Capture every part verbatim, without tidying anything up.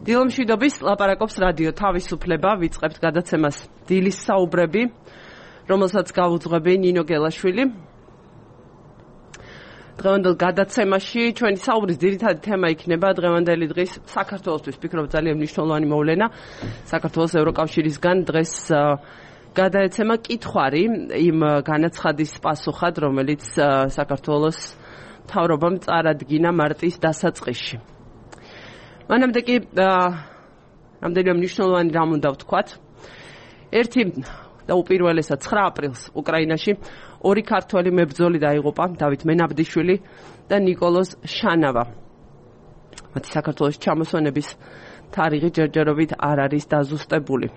დილომშვიდობის ლაპარაკობს რადიო თავისუფლება, ვიწყებთ გადაცემას დილის საუბრები, რომელსაც გავუძღვები ნინო გელაშვილი. დღევანდელ გადაცემაში ჩვენი საუბრის ძირითადი თემა იქნება დღევანდელი დღის საქართველოსთვის, ვფიქრობ ძალიან მნიშვნელოვანი მოვლენა. საქართველოს ევროკავშირისგან დღეს გადაეცემა კითხვარი იმ განაცხადის პასუხად, რომელიც საქართველოს მთავრობამ წარადგინა მარტის დასაწყისში. მანამდე კი რამდენიმე მნიშვნელოვანი რამ უნდა ვთქვათ. ერთი და უპირველესად ცხრა აპრილს უკრაინაში ორი ქართველი მებრძოლი დაიღუპა, დავით მენაბდიშვილი და ნიკოლოზ შანავა. მათი საქართველოს ჩამოსვენების თარიღი ჯერჯერობით არ არის დაზუსტებული.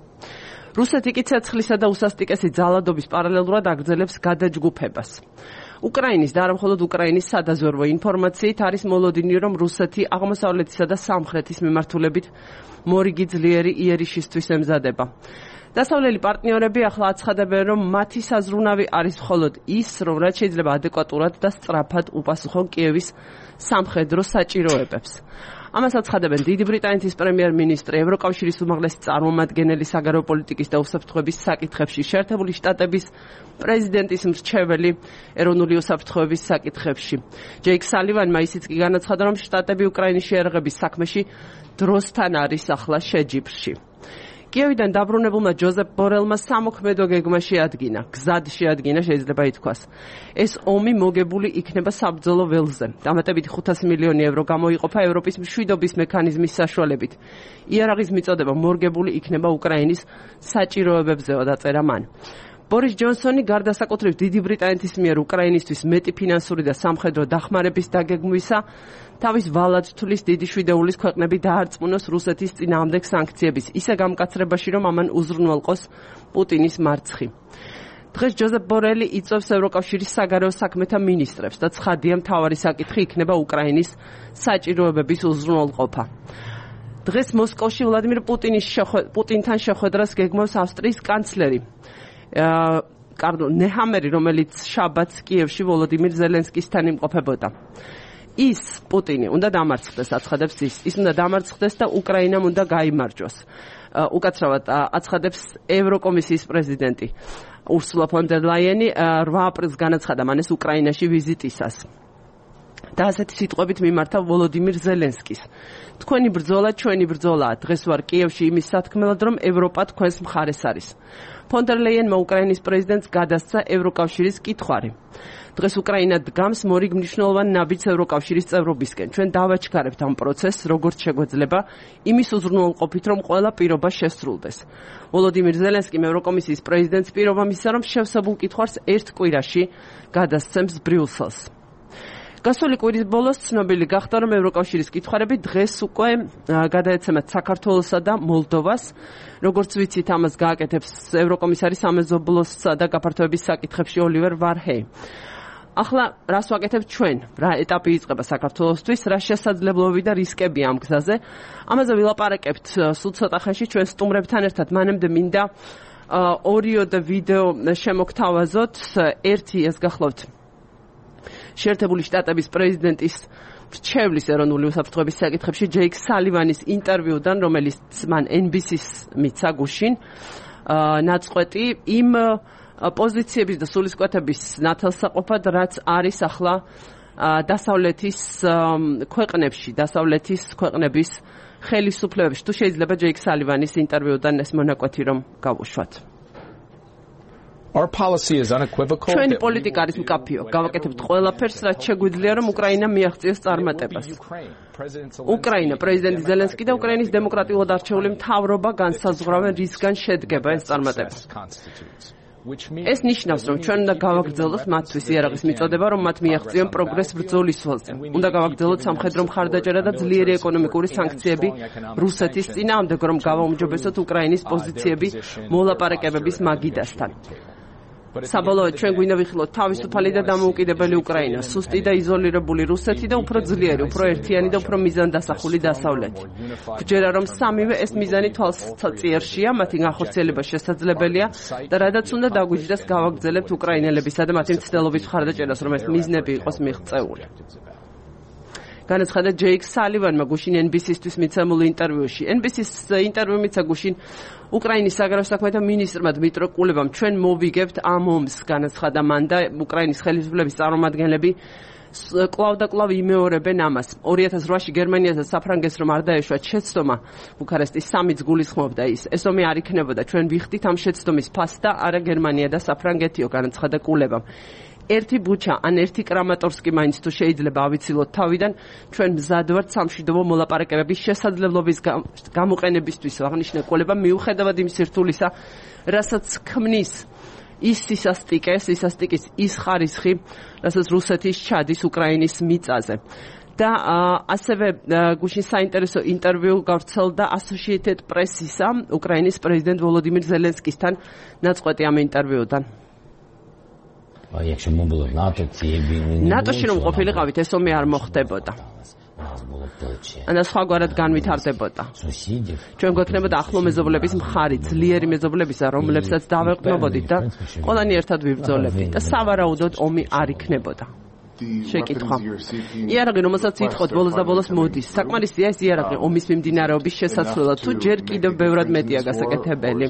რუსეთი კი ცეცხლისა და უსასტიკესი ძალადობის პარალელურად აგრძელებს გადაჯგუფებას. უკრაინის და არა მხოლოდ უკრაინის სადაზვერვო ინფორმაციით არის მოლოდინი, რომ რუსეთი აღმოსავლეთისა და სამხრეთის მიმართულებით მორიგი ძლიერი იერიშისთვის ემზადება. დასავლელი პარტნიორები ახლა აცხადებენ, რომ მათი საზრუნავი არის მხოლოდ ის, რომ რაც შეიძლება ადეკვატურად და სწრაფად უპასუხონ კიევის სამხედრო საჭიროებებს. ამას აცხადებენ დიდი ბრიტანეთის პრემიერ-მინისტრი, ევროკავშირის უმაღლესი წარმომადგენელი საგარეო პოლიტიკის და უსაფრთხოების საკითხებში, შეერთებული შტატების პრეზიდენტის მრჩეველი ეროვნული უსაფრთხოების საკითხებში. ჯეიკ სალივანმა ისიც კი განაცხადა, რომ შტატები უკრაინის შეერაღების საქმეში დროსთან არის ახლა შეჯიბრში. კიევიდან დაბრუნებულმა ჯოზეფ ბორელმა სამოქმედო გეგმა შეადგინა, გზად შეადგინა შეიძლება ითქვას. ეს ომი მოგებული იქნება საბრძოლო ველზე. დამატებითი ხუთასი მილიონი ევრო გამოიყოფა ევროპის მშვიდობის მექანიზმის საშუალებით. იარაღის მიწოდება მორგებული იქნება უკრაინის საჭიროებებზეო, დაწერა მან. ბორის ჯონსონი გარდასაკუთრებით დიდი ბრიტანეთის მიერ უკრაინისთვის მეტი ფინანსური და სამხედრო დახმარების დაგეგმვისა თავის ვალად თulis დიდი შვიდეულის ქვეყნები დაარწმუნოს რუსეთის წინააღმდეგ სანქციების ისე გამკაცრებაში, რომ ამან უზრუნველყოს პუტინის მარცხი. დღეს ჯოზეფ ბორელი იწვევს ევროკავშირის საგარეო საქმეთა მინისტრებს და ცხადია, მთავარი საკითხი იქნება უკრაინის საჭიროებების უზრუნველყოფა. დღეს მოსკოვში ვლადიმირ პუტინის პუტინთან შეხვედრას გეგმავს ავსტრიის კანცლერი კარლ ნეჰამერი, რომელიც შაბათს კიევში ვოლოდიმირ ზელენსკისთან იმყოფებოდა. ის პუტინი უნდა დამარცხდეს, აცხადებს ის. ის უნდა დამარცხდეს და უკრაინამ უნდა გაიმარჯვოს. უკაცრავად აცხადებს ევროკომისიის პრეზიდენტი ურსულა ფონ დერ ლაიენი რვა აპრილს განაცხადა მან ეს უკრაინაში ვიზიტისას. და ასეთი სიტყვებით მიმართა ვოლოდიმირ ზელენსკის. თქვენი ბრძოლა ჩვენი ბრძოლაა. დღეს ვარ კიევში იმის სათქმელად, რომ ევროპა თქვენს მხარეს არის. ფონ დერ ლაიენმა უკრაინის პრეზიდენტს გადასცა ევროკავშირის კითხვარი. დღეს უკრაინა დგამს მორიგ მნიშვნელოვან ნაბიჯს ევროკავშირის წევრობისკენ. ჩვენ დავაჩქარებთ ამ პროცესს, როგორც შეგვეძლება, იმის უზრუნველყოფით, რომ ყველა პირობა შესრულდეს. ვოლოდიმირ ზელენსკიმ ევროკომისიის პრეზიდენტს პირობა მისცა, რომ შევსებულ კითხვარს ერთ კვირაში გადასცემს ბრიუსელს. გასული კვირის ბოლოს ცნობილი გახდა, რომ ევროკავშირის კითხварები დღეს უკვე გადაეცემათ საქართველოსა და მოლდოვას. როგორც ვიცით, ამას გააკეთებს ევროკომისარი სამეზობლოსა და გაფართოების საკითხებში ოლივერ ვარჰეი. ახლა რას ვაკეთებთ ჩვენ? რა ეტაპი იწყება საქართველოსთვის, რა შესაძლებლობები და რისკები ამ გზაზე? ამაზე ვილაპარაკებთ სულ ცოტა ხანში ჩვენ სტუმრებთან ერთად. მანამდე მინდა ორიო და ვიდეო შემოგთავაზოთ. ერთი ეს გახლავთ შეერთებული შტატების პრეზიდენტის მრჩევლის ეროვნული უსაფრთხოების საკითხებში ჯეიკ სალივანის ინტერვიუდან, რომელიც მან ენ ბი სის მიცა გუშინ ნაწყვეტი იმ პოზიციების და სულისკვეთების ნათელსაყოფად, რაც არის ახლა დასავლეთის ქვეყნებში, დასავლეთის ქვეყნების ხელისუფლებებში. თუ შეიძლება ჯეიკ სალივანის ინტერვიუდან ეს მონაკვეთი რომ გავუშვათ. Our policy is unequivocal. ჩვენი პოლიტიკა არის მკაფიო. გავაკეთებთ ყველაფერს, რაც შეგვიძლია, რომ უკრაინა მიაღწიოს წარმატებას. უკრაინა, პრეზიდენტი ზელენსკი და უკრაინის დემოკრატიულად არჩეული მთავრობა განსაზღვრავენ, რისგან შედგება ეს წარმატება. ეს ნიშნავს, რომ ჩვენ უნდა გავაგრძელოთ მათთვის იარაღის მიწოდება, რომ მათ მიაღწიონ პროგრესს ბრძოლის ველზე. უნდა გავაგრძელოთ სამხედრო მხარდაჭერა და ძლიერი ეკონომიკური სანქციები რუსეთის წინააღმდეგ, რომ გავაუმჯობესოთ უკრაინის პოზიციები მოლაპარაკებების მაგიდასთან. საბოლოოდ ჩვენ გვინდა ვიხილოთ თავისუფალი და დამოუკიდებელი უკრაინა, სუსტი და იზოლირებული რუსეთი და უფრო ძლიერი, უფრო ერთიანი და უფრო მიზანდასახული დასავლეთი. ვჯერა, რომ სამივე ეს მიზანი თვალსაჩინოა, მათი განხორციელება შესაძლებელია და რადგან უნდა დაგვიჯდეს გავაგრძელებთ უკრაინელებისა და მათი მცდელობის მხარდაჭერას, რომ ეს მიზნები იყოს მიღწეული. განაცხადა ჯეიკ სალივანმა გუშინ ენ ბი სი-ისთვის მიცემულ ინტერვიუში. ენ ბი სი-ს ინტერვიუ მიცა გუშინ უკრაინის საგარეო საქმეთა მინისტრმა დმიტრო კულებამ ჩვენ მოვიგებთ ამ ომს, განაცხადა მან და უკრაინის ხელისუფლების წარმომადგენლები კლავ და კლავ იმეორებენ ამას. ორი ათას რვაში გერმანიას და საფრანგეთს რომ არ დაეშვათ შეცდომა, ბუქარესტის სამიც გულისხმობდა ის. ეს ომი არ იქნებოდა. ჩვენ ვიხდით ამ შეცდომის ფასს და არა გერმანია და საფრანგეთიო, განაცხადა კულებამ. ერთი ბუჩა ან ერთი კრამატორსკი მაინც თუ შეიძლება ავიცილოთ თავიდან, ჩვენ მზად ვართ სამშვიდობო მოლაპარაკებების შესაძლებლობის გამოყენებისთვის, აღნიშნა კულებამ, მიუხედავად იმ სირთულისა, რასაც ქმნის ის სისასტიკე, სისასტიკის ის ხარისხი, რასაც რუსეთის ჩადის უკრაინის მიწაზე. და ასევე გუშინ საინტერესო ინტერვიუ გავრცელდა Associated Press-ისა უკრაინის პრეზიდენტ ვოლოდიმირ ზელენსკისთან ნაწყვეტი ამ ინტერვიუდან. ნატოში რომ ყოფილიყავით, ეს ომი არ მოხდებოდა. და სხვაგვარად განვითარდებოდა. ჩვენ გვექნებოდა ახლო მეზობლების მხარი, ძლიერი მეზობლებისა, რომლებსაც დავეყნობოდით და ყველანი ერთად ვიბრძოლებდით და სავარაუდოდ ომი არ იქნებოდა. შეკითხვა. იარაღი, რომელსაც ითხოვთ ბოლოს და ბოლოს მოდის. საკმარისია ეს იარაღი ომის მიმდინარეობის შესაძლებლად, თუ ჯერ კიდევ ბევრად მეტია გასაკეთებელი.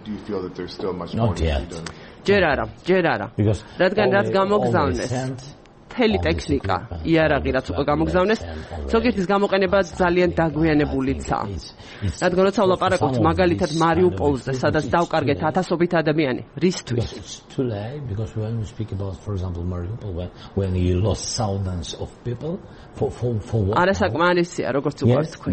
ჯერ არა, ჯერ არა. რადგან რაც გამოგზავნეს მთელი ტექნიკა, იარაღი რაც უკვე გამოგზავნეს, ზოგიერთის გამოყენება ძალიან დაგვიანებულიცაა. რადგან როცა ვლაპარაკობთ მაგალითად მარიუპოლზე, სადაც დავკარგეთ ათასობით ადამიანი, რისთვის? არასაკმარისია, როგორც უკვე თქვი.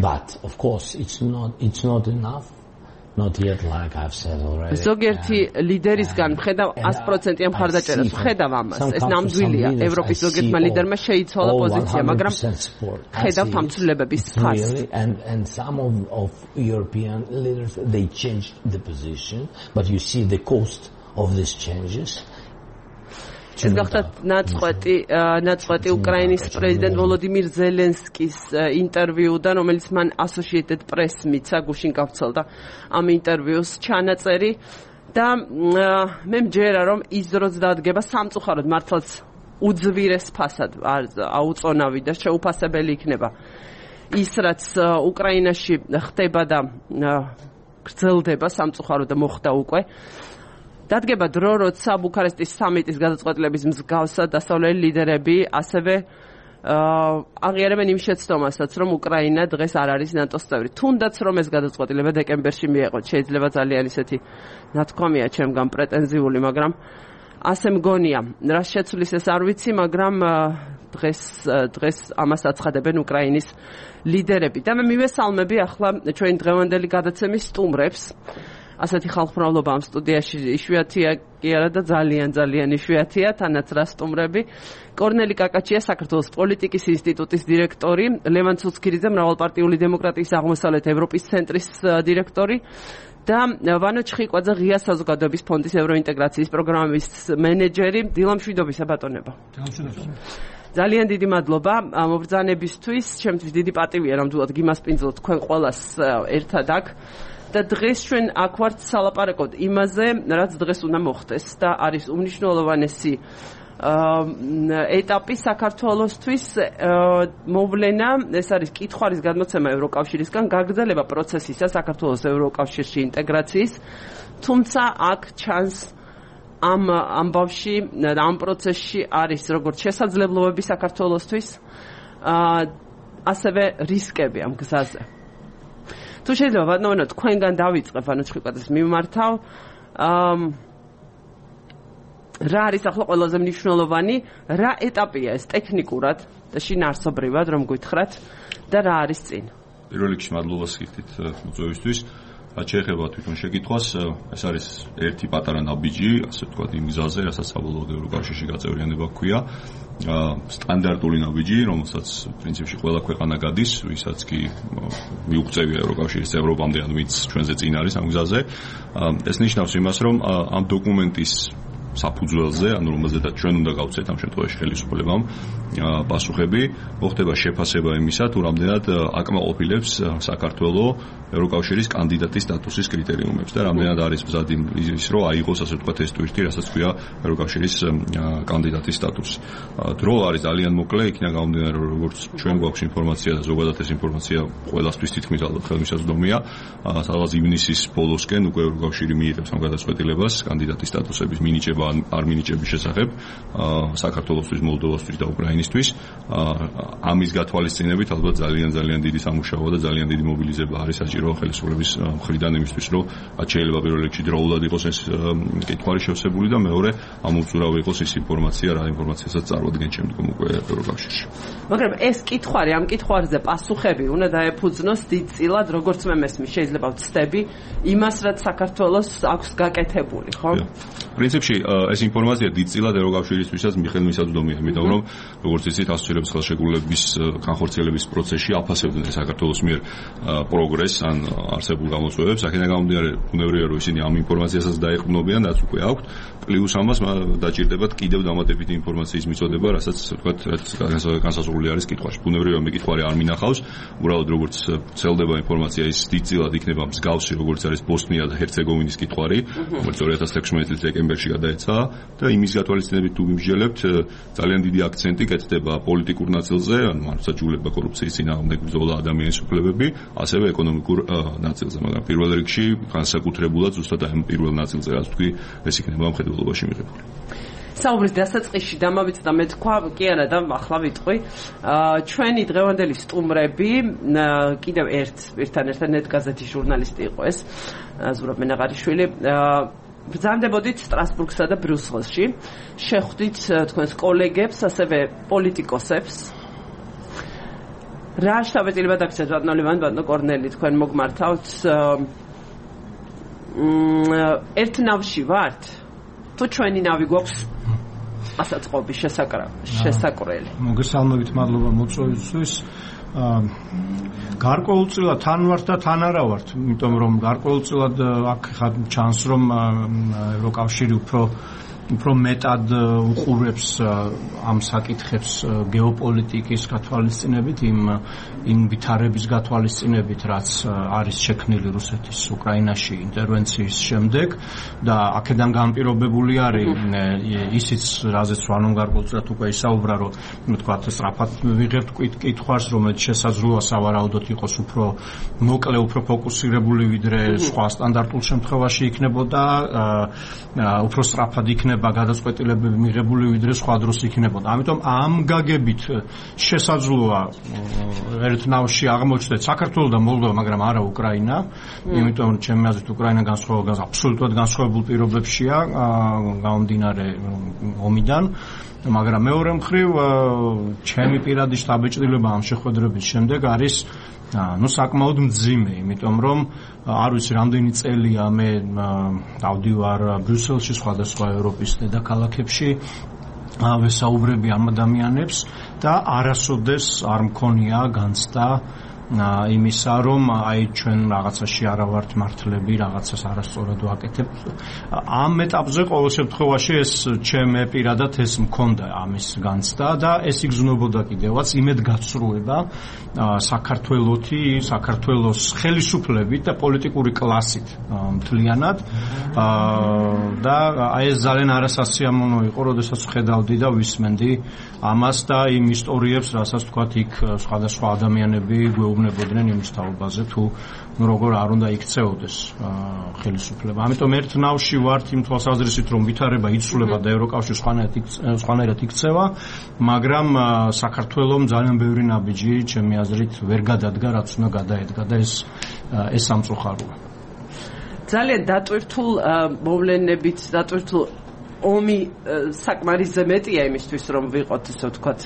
Not yet, like I've said already. ზოგიერთი ლიდერისგან მხედავ one hundred percent მხარდაჭერას, მხედავ ამას. ეს ნამდვილია. ევროპის ზოგიერთმა ლიდერმა შეიცვალა პოზიცია, მაგრამ ხედავთ ამ ცვლილებების ფასს. And and some of of European leaders they changed the position, but you see the cost of these changes. ეს გახდათ ნაწყვეტი ნაწყვეტი უკრაინის პრეზიდენტ ვოლოდიმირ ზელენსკის ინტერვიუდან, რომელიც მან Associated Press მიცა, გუშინ გავრცელდა ამ ინტერვიუს ჩანაწერი და მე მჯერა რომ ის დროც დადგება სამწუხაროდ მართლაც უძვირეს ფასად აუწონავი და შეუფასებელი იქნება ის რაც უკრაინაში ხდება და გრძელდება სამწუხაროდ და მოხდა უკვე. დადგება დრო, როცა ბუქარესტის სამიტის გადაწყვეტილების მსგავსად დასავლელი ლიდერები ასევე აღიარებენ იმ შეცდომასაც, რომ უკრაინა დღეს არ არის ნატოს წევრი. თუნდაც რომ ეს გადაწყვეტილება დეკემბერში მიეყოთ, შეიძლება ძალიან ისეთი ნათქვამია ჩემგან პრეტენზიული, მაგრამ ასე მგონია. რა შეცვლის ეს არ ვიცი, მაგრამ დღეს დღეს ამას აცხადებენ უკრაინის ლიდერები. და მე მივესალმები ახლა ჩვენი დღევანდელი გადაცემის სტუმრებს. ასეთი ხალხმრავლობა ამ სტუდიაში იშვიათია კი არა და ძალიან ძალიან იშვიათია, თანაც რა სტუმრები. კორნელი კაკაჩია, საქართველოს პოლიტიკის ინსტიტუტის დირექტორი, ლევან ცუცქირიძე, მრავალპარტიული დემოკრატიის აღმოსავლეთ ევროპის ცენტრის დირექტორი და ვანო ჩხიკვაძე, ღია საზოგადოების ფონდის ევროინტეგრაციის პროგრამის მენეჯერი. დილამშვიდობისა ბატონებო. ძალიან დიდი მადლობა მობრძანებისთვის. ჩემთვის დიდი პატივია ნამდვილად გიმასპინძლოთ თქვენ ყველას ერთად აქ. და დღეს ჩვენ აქ ვართ სალაპარაკოდ იმაზე, რაც დღეს უნდა მოხდეს და არის უმნიშვნელოვანესი ეტაპი საქართველოსთვის მოვლენა, ეს არის კითხვარის გადმოცემა ევროკავშირისგან, გაგრძელება პროცესისა საქართველოს ევროკავშირში ინტეგრაციის, თუმცა აქ ჩანს ამ ამბავში და ამ პროცესში არის როგორც შესაძლებლობები საქართველოსთვის, ასევე რისკები ამ გზაზე. თუ შეიძლება ბატონო თქვენგან დავიწყებ, ანუ ჩხიკვაძეს მიმართავ. რა არის ახლა ყველაზე მნიშვნელოვანი, რა ეტაპია ეს ტექნიკურად და შინაარსობრივად, რომ გითხრათ და რა არის წინ? პირველ რიგში მადლობას გიხდით მოწვევისთვის. რაც შეეხება თვითონ შეკითხვას, ეს არის ერთი პატარა ნაბიჯი, ასე ვთქვათ, იმ გზაზე, რასაც საბოლოოდ ევროკავშირში გაწევრიანება ჰქვია. სტანდარტული ნაბიჯი, რომელსაც პრინციპში ყველა ქვეყანა გადის, ვისაც კი მიუღწევია ევროკავშირის წევრობამდე, ანუ ვინც ჩვენზე წინ არის ამ გზაზე. ეს ნიშნავს იმას, რომ ამ დოკუმენტის საფუძველზე, ანუ რომელზედაც ჩვენ უნდა გავცეთ ამ შემთხვევაში ხელისუფლებამ პასუხები, მოხდება შეფასება იმისა, თუ რამდენად აკმაყოფილებს საქართველო ევროკავშირის კანდიდატის სტატუსის კრიტერიუმებს და რამდენად არის მზად ის, რომ აიღოს, ასე ვთქვათ, ეს ტვირთი, რასაც ქვია ევროკავშირის კანდიდატის სტატუსი. დრო არის ძალიან მოკლე, იქიდან გამომდინარე, როგორც ჩვენ გვაქვს ინფორმაცია და ზოგადად ეს ინფორმაცია ყველასთვის თითქმის ალბათ ხელმისაწვდომია, სადღაც ივნისის ბოლოსკენ უკვე ევროკავშირი მიიღებს ამ გადაწყვეტილებას კანდიდატის სტატუსების მინიჭება არ მინიჭების შესახებ საქართველოსთვის, მოლდოვასთვის და უკრაინისთვის. ამის გათვალისწინებით ალბათ ძალიან ძალიან დიდი სამუშაოა და ძალიან დიდი მობილიზება არის საჭირო ხელისუფლების მხრიდან იმისთვის, რომ შეიძლება პირველ რიგში დროულად იყოს ეს კითხვარი შევსებული და მეორე ამოწურავი იყოს ის ინფორმაცია, რა ინფორმაციასაც წარმოადგენს შემდგომ უკვე ევროკავშირში. მაგრამ ეს კითხვარი, ამ კითხვარზე პასუხები უნდა დაეფუძნოს დიდწილად, როგორც მე მესმის, შეიძლება ვცდები იმას, რაც საქართველოს აქვს გაკეთებული, ხო? პრინციპში ეს ინფორმაცია დიდწილად ევროკავშირისთვისაც მიხელმისაწვდომია, იმიტომ რომ როგორც იცით, ასოცირების ხელშეკრულების განხორციელების პროცესში აფასებდნენ საქართველოს მიერ პროგრესს ან არსებულ გამოწვევებს, აქედან გამომდინარე, ბუნებრივია, რომ ისინი ამ ინფორმაციასაც დაეყრდნობიან, რაც უკვე აქვთ, პლუს ამას დაჭირდებათ კიდევ დამატებითი ინფორმაციის მიწოდება, რასაც ვთქვათ, განსაზღვრული არის კითხვაში. ბუნებრივია, მე კითხვარი არ მინახავს, უბრალოდ როგორც ვრცელდება ინფორმაცია, ის დიდწილად იქნება მსგავსი, როგორც არის ბოსნია და ჰერცეგოვინის კითხვარი, რომელიც ორი ათას ლექვსმეტი წლის დეკემბერში გადაეცა და იმის გათვალისწინებით თუ ვიმსჯელებთ, ძალიან დიდი აქცენტი კეთდება პოლიტიკურ ნაწილზე, ანუ მარცხაჯულება, კორუფციის წინააღმდეგ ბრძოლა, ადამიანის უფლებები, ასევე ეკონომიკურ ნაწილზე, მაგრამ პირველ რიგში განსაკუთრებულად ზუსტად ამ პირველ ნაწილზე, რაც თქვი, ეს იქნება მხედველობაში მიღებული. საუბრის დასაწყისში დამავიწყდა მე თქვა, კი არა და ახლა ვიტყვი, ჩვენი დღევანდელი სტუმრები, კიდევ ერთ ერთთან ერთად ნეტგაზეთის ჟურნალისტი იყო ეს, ზურაბ მენაღარიშვილი, ბრძანდებოდით სტრასბურგსა და ბრიუსელში, შეხვდით თქვენს კოლეგებს, ასევე პოლიტიკოსებს. რა შთაბეჭდილება დაგჭირეთ ბატონო ლევან, ბატონო კორნელი, თქვენ მოგმართავთ ერთ ნავში ვართ? თუ ჩვენი ნავი გვაქვს ასაწყობის შესაკრელი. მოგესალმებით, მადლობა მოწვევისთვის. გარკვეულწილად თან ვართ და თან არა ვართ, იმიტომ რომ გარკვეულწილად აქ ხა ჩანს, რომ ევროკავშირი უფრო უფრო მეტად უყურებს ამ საკითხებს გეოპოლიტიკის გათვალისწინებით, იმ იმ ვითარების გათვალისწინებით, რაც არის შექმნილი რუსეთის უკრაინაში ინტერვენციის შემდეგ და აქედან განპირობებული არის ისიც, რაზეც ვანომ გარკვეულწილად უკვე ისაუბრა, რომ თქვა სწრაფად ვიღებთ კითხვას, რომელიც შესაძლოა სავარაუდოდ იყოს უფრო მოკლე, უფრო ფოკუსირებული, ვიდრე სხვა სტანდარტულ შემთხვევაში იქნებოდა, უფრო სწრაფად იქნება გადაწყვეტილებები მიღებული, ვიდრე სხვა დროს იქნებოდა. ამიტომ ამ გაგებით შესაძლოა ერთ ნავში აღმოჩნდეთ საქართველო და მოლდოვა, მაგრამ არა უკრაინა, იმიტომ რომ ჩემი აზრით უკრაინა განსხვავებულ აბსოლუტურად განსხვავებულ პირობებშია გამომდინარე ომიდან, მაგრამ მეორე მხრივ ჩემი პირადი შთაბეჭდილება ამ შეხვედრების შემდეგ არის ну საკმაოდ მძიმე, იმიტომ რომ არ ვიცი რამდენი წელია მე დავდივარ ბრიუსელში, სხვადასხვა ევროპის დედაქალაქებში, ვესაუბრები ამ ადამიანებს და არასოდეს არ მქონია განცდა იმისა, რომ აი ჩვენ რაღაცაში არა ვართ მართლები, რაღაცას არასწორად ვაკეთებ. ამ ეტაპზე ყოველ შემთხვევაში ეს ჩემე პირადად ეს მქონდა ამის განცდა და ეს იგრძნობოდა კიდევაც იმედგაცრუება საქართველოთი, საქართველოს ხელისუფლებით და პოლიტიკური კლასით მთლიანად და აი ეს ძალიან არასასიამოვნო იყო, როდესაც ვხედავდი და ვისმენდი ამას და იმ ისტორიებს, რასაც თქვათ იქ სხვადასხვა ადამიანები გვეუბნებოდნენ იმის თაობაზე, თუ ну როგორ არ უნდა იქცეოდეს ხელისუფლება. ამიტომ ერთ ნავში ვართ იმ თვალსაზრისით, რომ ვითარება იცვლება და ევროკავშირი სხვანაირად იქცევა, მაგრამ საქართველომ ძალიან ბევრი ნაბიჯი, ჩემი აზრით, ვერ გადადგა, რაც უნდა გადაედგა და ეს ეს სამწუხაროა. ძალიან დატვირთულ მოვლენებით, დატვირთულ ომი საკმარისზე მეტია იმისთვის, რომ ვიყოთ, ისე ვთქვათ,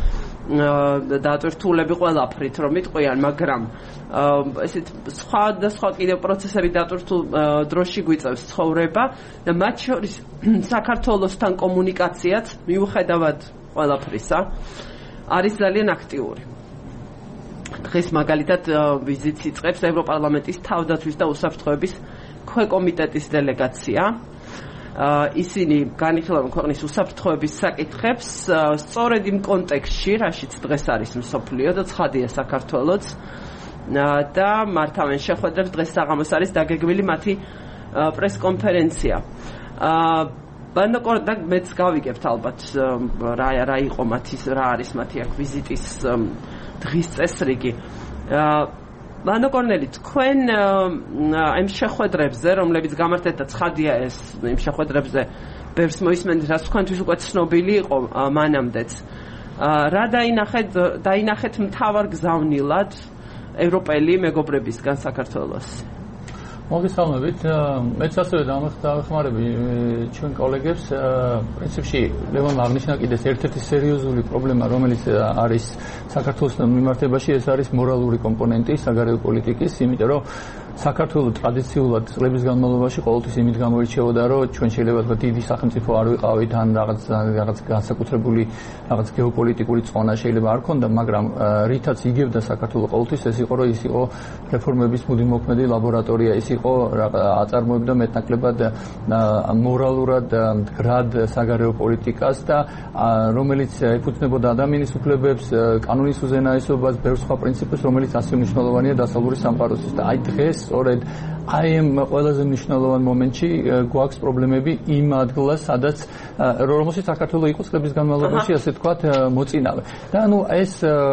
დატვირთულები ყველაფრით, რომ იტყვიან, მაგრამ ესეთ სხვა და სხვა კიდევ პროცესები დატვირთულ დროში გვიწევს ცხოვრება და მათ შორის საქართველოსთან კომუნიკაციაც მიუხედავად ყველაფრისა არის ძალიან აქტიური. დღეს მაგალითად ვიზიტს იწყებს ევროპარლამენტის თავდაცვის და უსაფრთხოების ქვეკომიტეტის დელეგაცია. ისინი განიხილავენ ქვეყნის უსაფრთხოების საკითხებს სწორედ იმ კონტექსტში, რაშიც დღეს არის მსოფლიო და ცხადია საქართველოც და მართავენ შეხვედრებს დღეს საღამოს არის დაგეგმილი მათი პრესკონფერენცია. ბანაკორდა მეც გავიგებთ ალბათ რა რა იყო მათი რა არის მათი აქ ვიზიტის დღის წესრიგი. ბანაკორნელი თქვენ იმ შეხვედრებზე, რომლებიც გამართეთ და ცხადია ეს იმ შეხვედრებზე ბევრს მოისმენთ, რაც თქვენთვის უკვე ცნობილი იყო მანამდეც. რა დაინახეთ დაინახეთ მთავარ გზავნილად ევროპელი მეგობრებისგან საქართველოს? მოგესალმებით. მეც ასევე დავეხმარები ჩვენ კოლეგებს. პრინციპში ლევონ აღნიშნა კიდეს ერთ-ერთი სერიოზული პრობლემა, რომელიც არის საქართველოს მიმართებაში, ეს არის მორალური კომპონენტი საგარეო პოლიტიკის, იმიტომ რომ საქართველოს ტრადიციულად წლების განმავლობაში ყოველთვის იმით გამოირჩეოდა, რომ ჩვენ შეიძლება ვთქვათ დიდი სახელმწიფო არ ვიყავით, ან რაღაც რაღაც განსაკუთრებული რაღაც გეოპოლიტიკური წონა შეიძლება არ ქონდა, მაგრამ რითაც იგებდა საქართველოს ყოველთვის ეს იყო, რომ ის იყო რეფორმების მუდმივმოქმედი ლაბორატორია, ის იყო აწარმოებდა მეტნაკლებად მორალურად მდგრად საგარეო პოლიტიკას და რომელიც ეფუძნებოდა ადამიანის უფლებებს, კანონის უზენაესობას, ბევრ სხვა პრინციპებს, რომელიც ასე მნიშვნელოვანია დასავლური სამყაროსთვის და აი დღეს სწორედ აი ამ ყველაზე მნიშვნელოვან მომენტში გვაქვს პრობლემები იმ ადგილას, სადაც რომელშიც საქართველოს იყო წლების განმავლობაში, ასე ვთქვათ, მოწინავე. და ანუ ეს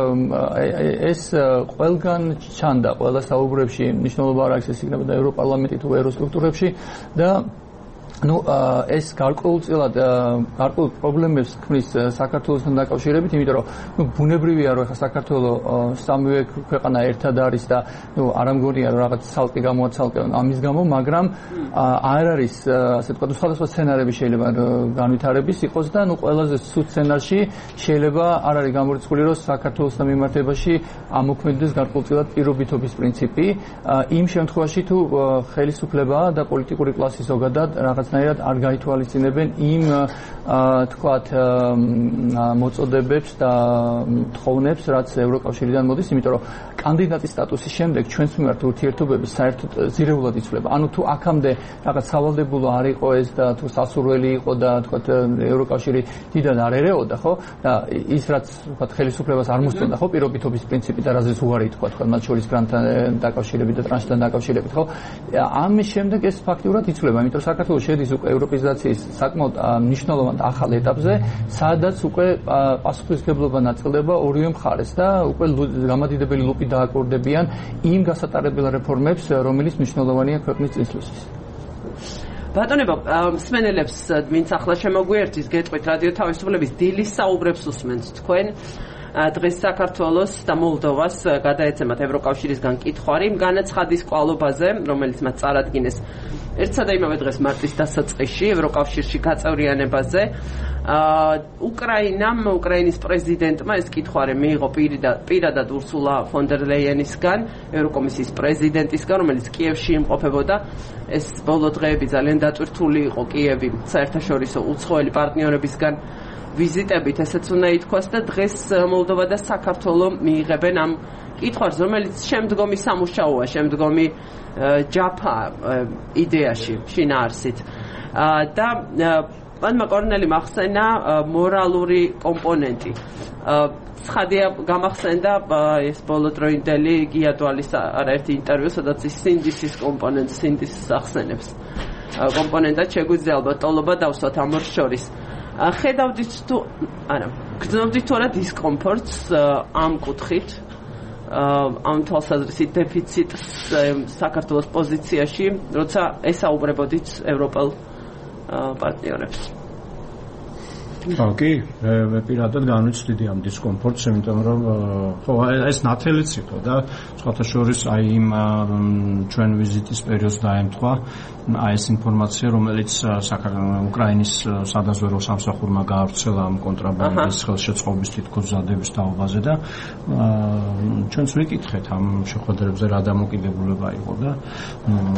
ეს ყველგან ჩანდა, ყველა საუბრებში მნიშვნელობა არ აქვს, ეს იქნება და ევროპარლამენტი თუ ევროსტრუქტურებში და ну ეს გარკვეულწილად გარკვეულ პრობლემებს ქმნის საქართველოსთან დაკავშირებით, იმიტომ რომ ну ბუნებრივია რომ ახლა საქართველოს სამივე ქვეყანა ერთად არის და ну არ ამგონია რომ რაღაც ცალკე გამოაცალკევენ ამის გამო, მაგრამ არ არის ასე ვთქვათ სხვადასხვა სცენარები შეიძლება განვითარების იყოს და ну ყველაზე სულ სცენარში შეიძლება არ არის გამორიცხული რომ საქართველოსთან მიმართებაში ამოქმედდეს გარკვეულწილად პირობითობის პრინციპი იმ შემთხვევაში თუ ხელისუფლება და პოლიტიკური კლასი ზოგადად რაღაც ნაირად არ გაითვალისწინებენ იმ თქვათ მოწოდებებს და თხოვნებს, რაც ევროკავშირიდან მოდის, იმიტომ რომ კანდიდატის სტატუსის შემდეგ ჩვენს მიმართ ურთიერთობები საერთოდ ზირეულად იცვლება. ანუ თუ აქამდე რაღაც სავალდებულო არ იყო ეს და თუ სასურველი იყო და თქვათ ევროკავშირი დიდად არ ერეოდა, ხო? და ის რაც თქვათ ხელისუფლებას არ მოსწონდა, ხო, პირობითობის პრინციპი და რაზეც უარი თქვა, თქვათ მათ შორის გრანტთან დაკავშირებით და ტრანსფერთან დაკავშირებით, ხო? ამის შემდეგ ეს ფაქტიურად იცვლება, იმიტომ რომ საქართველოს შედის უკვე ევროპიზაციის საკმაოდ მნიშვნელოვან ახალ ეტაპზე, სადაც უკვე პასუხისმგებლობა ნაწილდება ორივე მხარეს და უკვე გამადიდებელი ლუპი დააკორდებიან იმ გასატარებელ რეფორმებს, რომელიც მნიშვნელოვანია ქვეყნის წინსვლისთვის. ბატონებო, მსმენელებს ვინც ახლა შემოგვიერთის, გეტყვით რადიო თავისუფლების დილის საუბრებს უსმენთ თქვენ. დღეს საქართველოს და მოლდოვას გადაეცემათ ევროკავშირისგან კითხვარი იმ განაცხადის კვალობაზე, რომელიც მათ წარადგინეს ერთსა და იმავე დღეს მარტის დასაწყისში ევროკავშირში გაწევრიანებაზე. უკრაინამ, უკრაინის პრეზიდენტმა ეს კითხვარი მიიღო პირადად ურსულა ფონ დერ ლეიენისგან, ევროკომისიის პრეზიდენტისგან, რომელიც კიევში იმყოფებოდა. ეს ბოლო დღეები ძალიან დატვირთული იყო კიევი საერთაშორისო უცხოელი პარტნიორებისგან ვიზიტებით, ესეც უნდა ითქვას და დღეს მოლდოვა და საქართველო მიიღებენ ამ კითხვას, რომელიც შემდგომი სამუშაოა, შემდგომი ჯაფა იდეაში, შინაარსით. და პანმა კორნელი მახსენა მორალური კომპონენტი. ცხადია გამახსენდა ეს ბოლოდროინდელი გიადვალის არაერთი ინტერვიუ, სადაც ის სინდისის კომპონენტს, სინდისს ახსენებს. კომპონენტად შეგვიძლია ალბათ ტოლობა დავსვათ ამ ორ შორის. ხედავდით თუ არა, გრძნობდით თუ არა დისკომფორტს ამ კუთხით, ამ თვალსაზრისით დეფიციტს საქართველოს პოზიციაში, როცა ესაუბრებოდით ევროპელ პარტნიორებს. კი, მე პირადად განვიცდიდი ამ დისკომფორტს, იმიტომ რომ ხო ეს ნათელიც იყო და სხვათა შორის აი იმ ჩვენ ვიზიტის პერიოდს დაემთხვა აი ეს ინფორმაცია, რომელიც უკრაინის სადაზვერო სამსახურმა გაავრცელა ამ კონტრაბანდის ხელშეწყობის თითქოს მზადების დაობაზე და ჩვენც ვიკითხეთ ამ შეხვედრებზე რა დამოკიდებულება იყო და